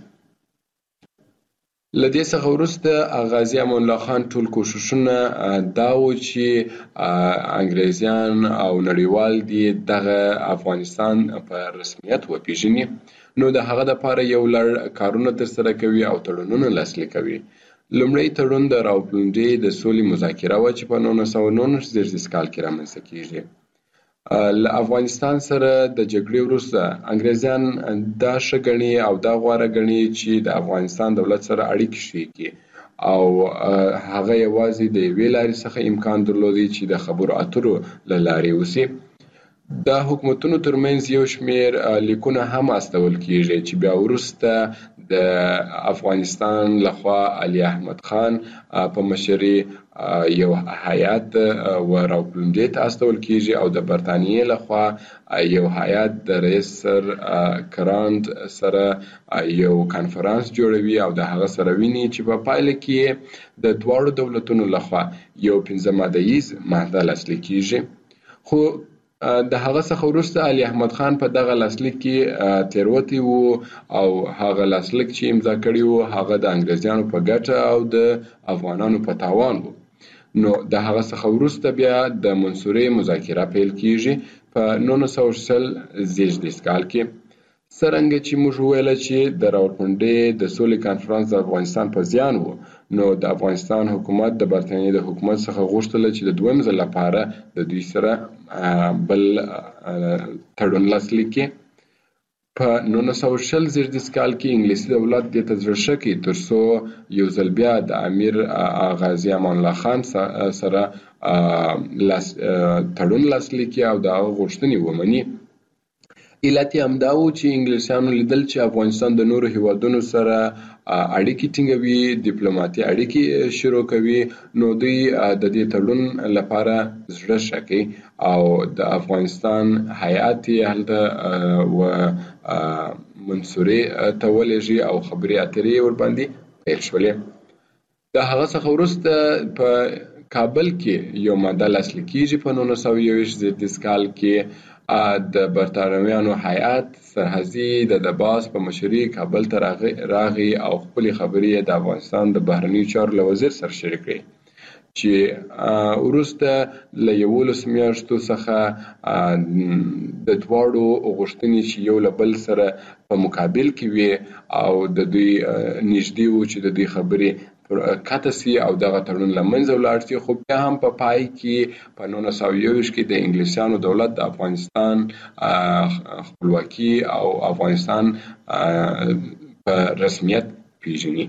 لدې څخه وروسته غازی امان الله خان ټول کوښښونه دا و چې انګریزیان او نړیوال دي دغه افغانستان په رسمیت وپیژني. نو د هغه لپاره یو لړ کارونه ترسره کوي او تړونونه لاسلیک کوي. لومړی تړون د راوپلنډۍ د سولې مذاکره وه چې په 1919 زیږدیز کال کې رامنځته کیږي. له افغانستان سره د جګړې وروسته انګریزیان دا ښه ګڼي او دا غوره ګڼي چې د افغانستان دولت سره اړیکې ښې کړي او هغه یوازې د یوې لارې څخه امکان درلودی چې د خبرو اترو له لارې وسي. د حکومتونو ترمنځ یو شمیر لیکونه هم استول کیږي چې بیا وروسته د افغانستان لخوا علي احمد خان په مشرۍ یو هیات راوپلنډۍ ته استول کیږي او د برتانیې لخوا یو هیات د رئیس سر کرانډ سره یو کانفرنس جوړوي او د هغه سره ویني چې په پایله کې د دواړو دولتونو لخوا یو 15 مادهیز معاهده لاسلیک کیږي. خو د هغه څخه وروسته علي احمد خان په دغه لاسلیک کې تیروتی وو او هغه لاسلیک چې امضا کړی وو هغه د انګریزیانو په ګټه او د افغانانو په تاوان وو. نو د هغه څخه وروسته بیا د منصورې مذاکره پیل کیږي په 1920 زیږدیز کال کې. څرنګه چې موږ ویل چې د راوپلنډۍ د سولې کانفرنس د افغانستان په زیان وو نو د افغانستان حکومت د برتانیې د حکومت څخه غوښتل چې د دویم ځل لپاره د دوی سره بل تړون لاسلیک کړي. په 1920 زیږدیز کال کې انګلیسي دولت دې ته زړه ښه کړي ترڅو یو ځل بیا د امیر غازی امان الله خان سره تړون لاسلیک کړي او د هغه غوښتنې ومني. علت یې همدا و چې انګلیسیانو لیدل چې افغانستان د نورو هیوادونو سره اړیکې ټینګوي ډیپلوماټي اړیکې شروع کوي نو دوی د دې تړون لپاره زړه ښه کوي او د افغانستان هیات یې هلته و منصورې ته ولېږي او خبرې اترې ورباندې پیل شولې. د هغه څخه وروسته په کابل کې یو ماده لاسلیک کیږي په 1921 زیږدیز کال کې د برتانویانو هیات سرحدي د دباس په مشرۍ کابل ته راغی او خپل خبرې د افغانستان د بهرنیو چارو له وزیر سره شریک کړې چې وروسته له 11 میاشتو څخه د دواړو غوښتنې چې یو له بل سره په مقابل کې وي او د دوی نږدې وو چې د دوی خبرې کاته سي او دغه تړون له منځه ولاړ شي. خو بیا هم په پای کې په 1921 کې د انګلیسیانو دولت د افغانستان خپلواکي او افغانستان په رسمیت پیژني.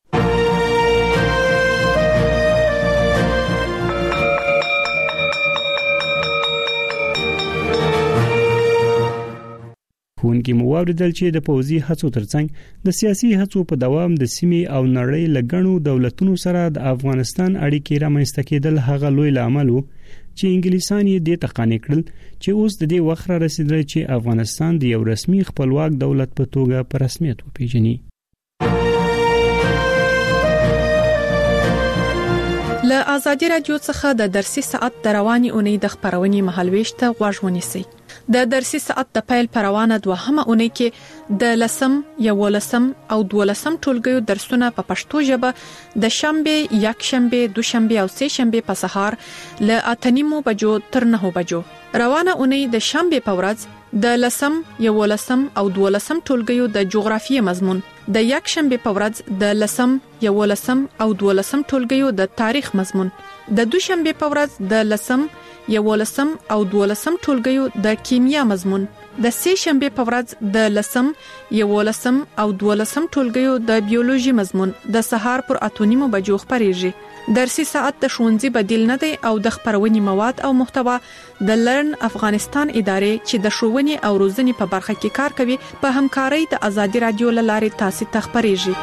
ښوونکي مو واوریدل چې د پوځي هڅو ترڅنګ د سیاسي هڅو په دوام د سیمې او نړۍ له ګڼو دولتونو سره د افغانستان اړیکې رامنځته کېدل هغه لوی لامل و چې انګلیسان یې د تقانې کړل چې اوس د دې وخت را رسیدلی چې افغانستان د یو رسمي خپلواک دولت په توګه په رسمیت وپیژني. له آزادي رادیو څخه د درسي ساعت د رواني اونۍ د خبرونې مهالويش ته غوږ ونیسئ. د درسي ساعت د پیل پروانه دوهمه اونۍ کې د لسم، یولسم او دولسم ټولګیو درسونه په پښتو ژبه د شنبه، یکشنبه، دوشنبه او سه شنبه په سهار له 8:30 بجو تر 9 بجو. روانه اونۍ د شنبه په ورځ د لسم، یولسم او دولسم ټولګیو د جغرافیې مضمون، د یکشنبه په ورځ د لسم، یولسم او دولسم ټولګیو د تاریخ مضمون، د دوشنبه په ورځ د لسم، یولسم او دولسم ټولګیو د کیمیا مضمون، د سه شنبه په ورځ د لسم، یولسم او دولسم ټولګیو د بیولوژي مضمون د سهار پر 8:30 بجو خبريږي. درسي ساعت د ښوونځي بدیل نه دی او د خبرونې مواد او محتوا د لرن افغانستان ادارې چې د ښوونې او روزنې په برخه کې کار کوي په همکارۍ د آزادي رادیو لارې تاسو ته خبريږي.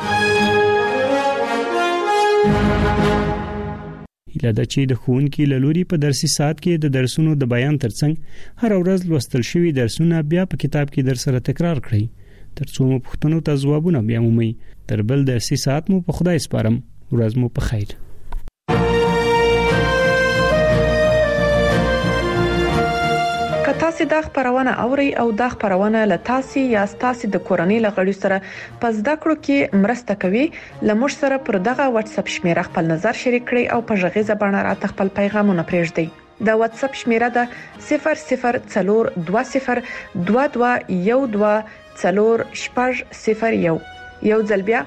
هیله ده چې د ښوونکي له لوري په درسي ساعت کې د درسونو د بیان ترڅنګ هر ورځ لوستل شوی درسونه بیا په کتاب کې در سره تکرار کړئ ترڅو مو پوښتنو ته ځوابونه بیا مومئ. تر بل درسي ساعت مو په خدای سپارم. ورځ مو په خیر. تاسو د خبرونه اوري او د خبرونه له تاسو یا تاسو د کورنۍ لغړی سره پس د کړو کې مرسته کوي. لمر سره پر دغه واتس اپ شمیره خپل نظر شریک کړئ او په ژغه باندې راته خپل پیغامونه پرېږدئ. د واتس اپ شمیره ده 004212124001. یو ځل بیا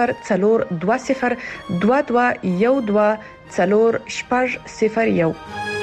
004212124001.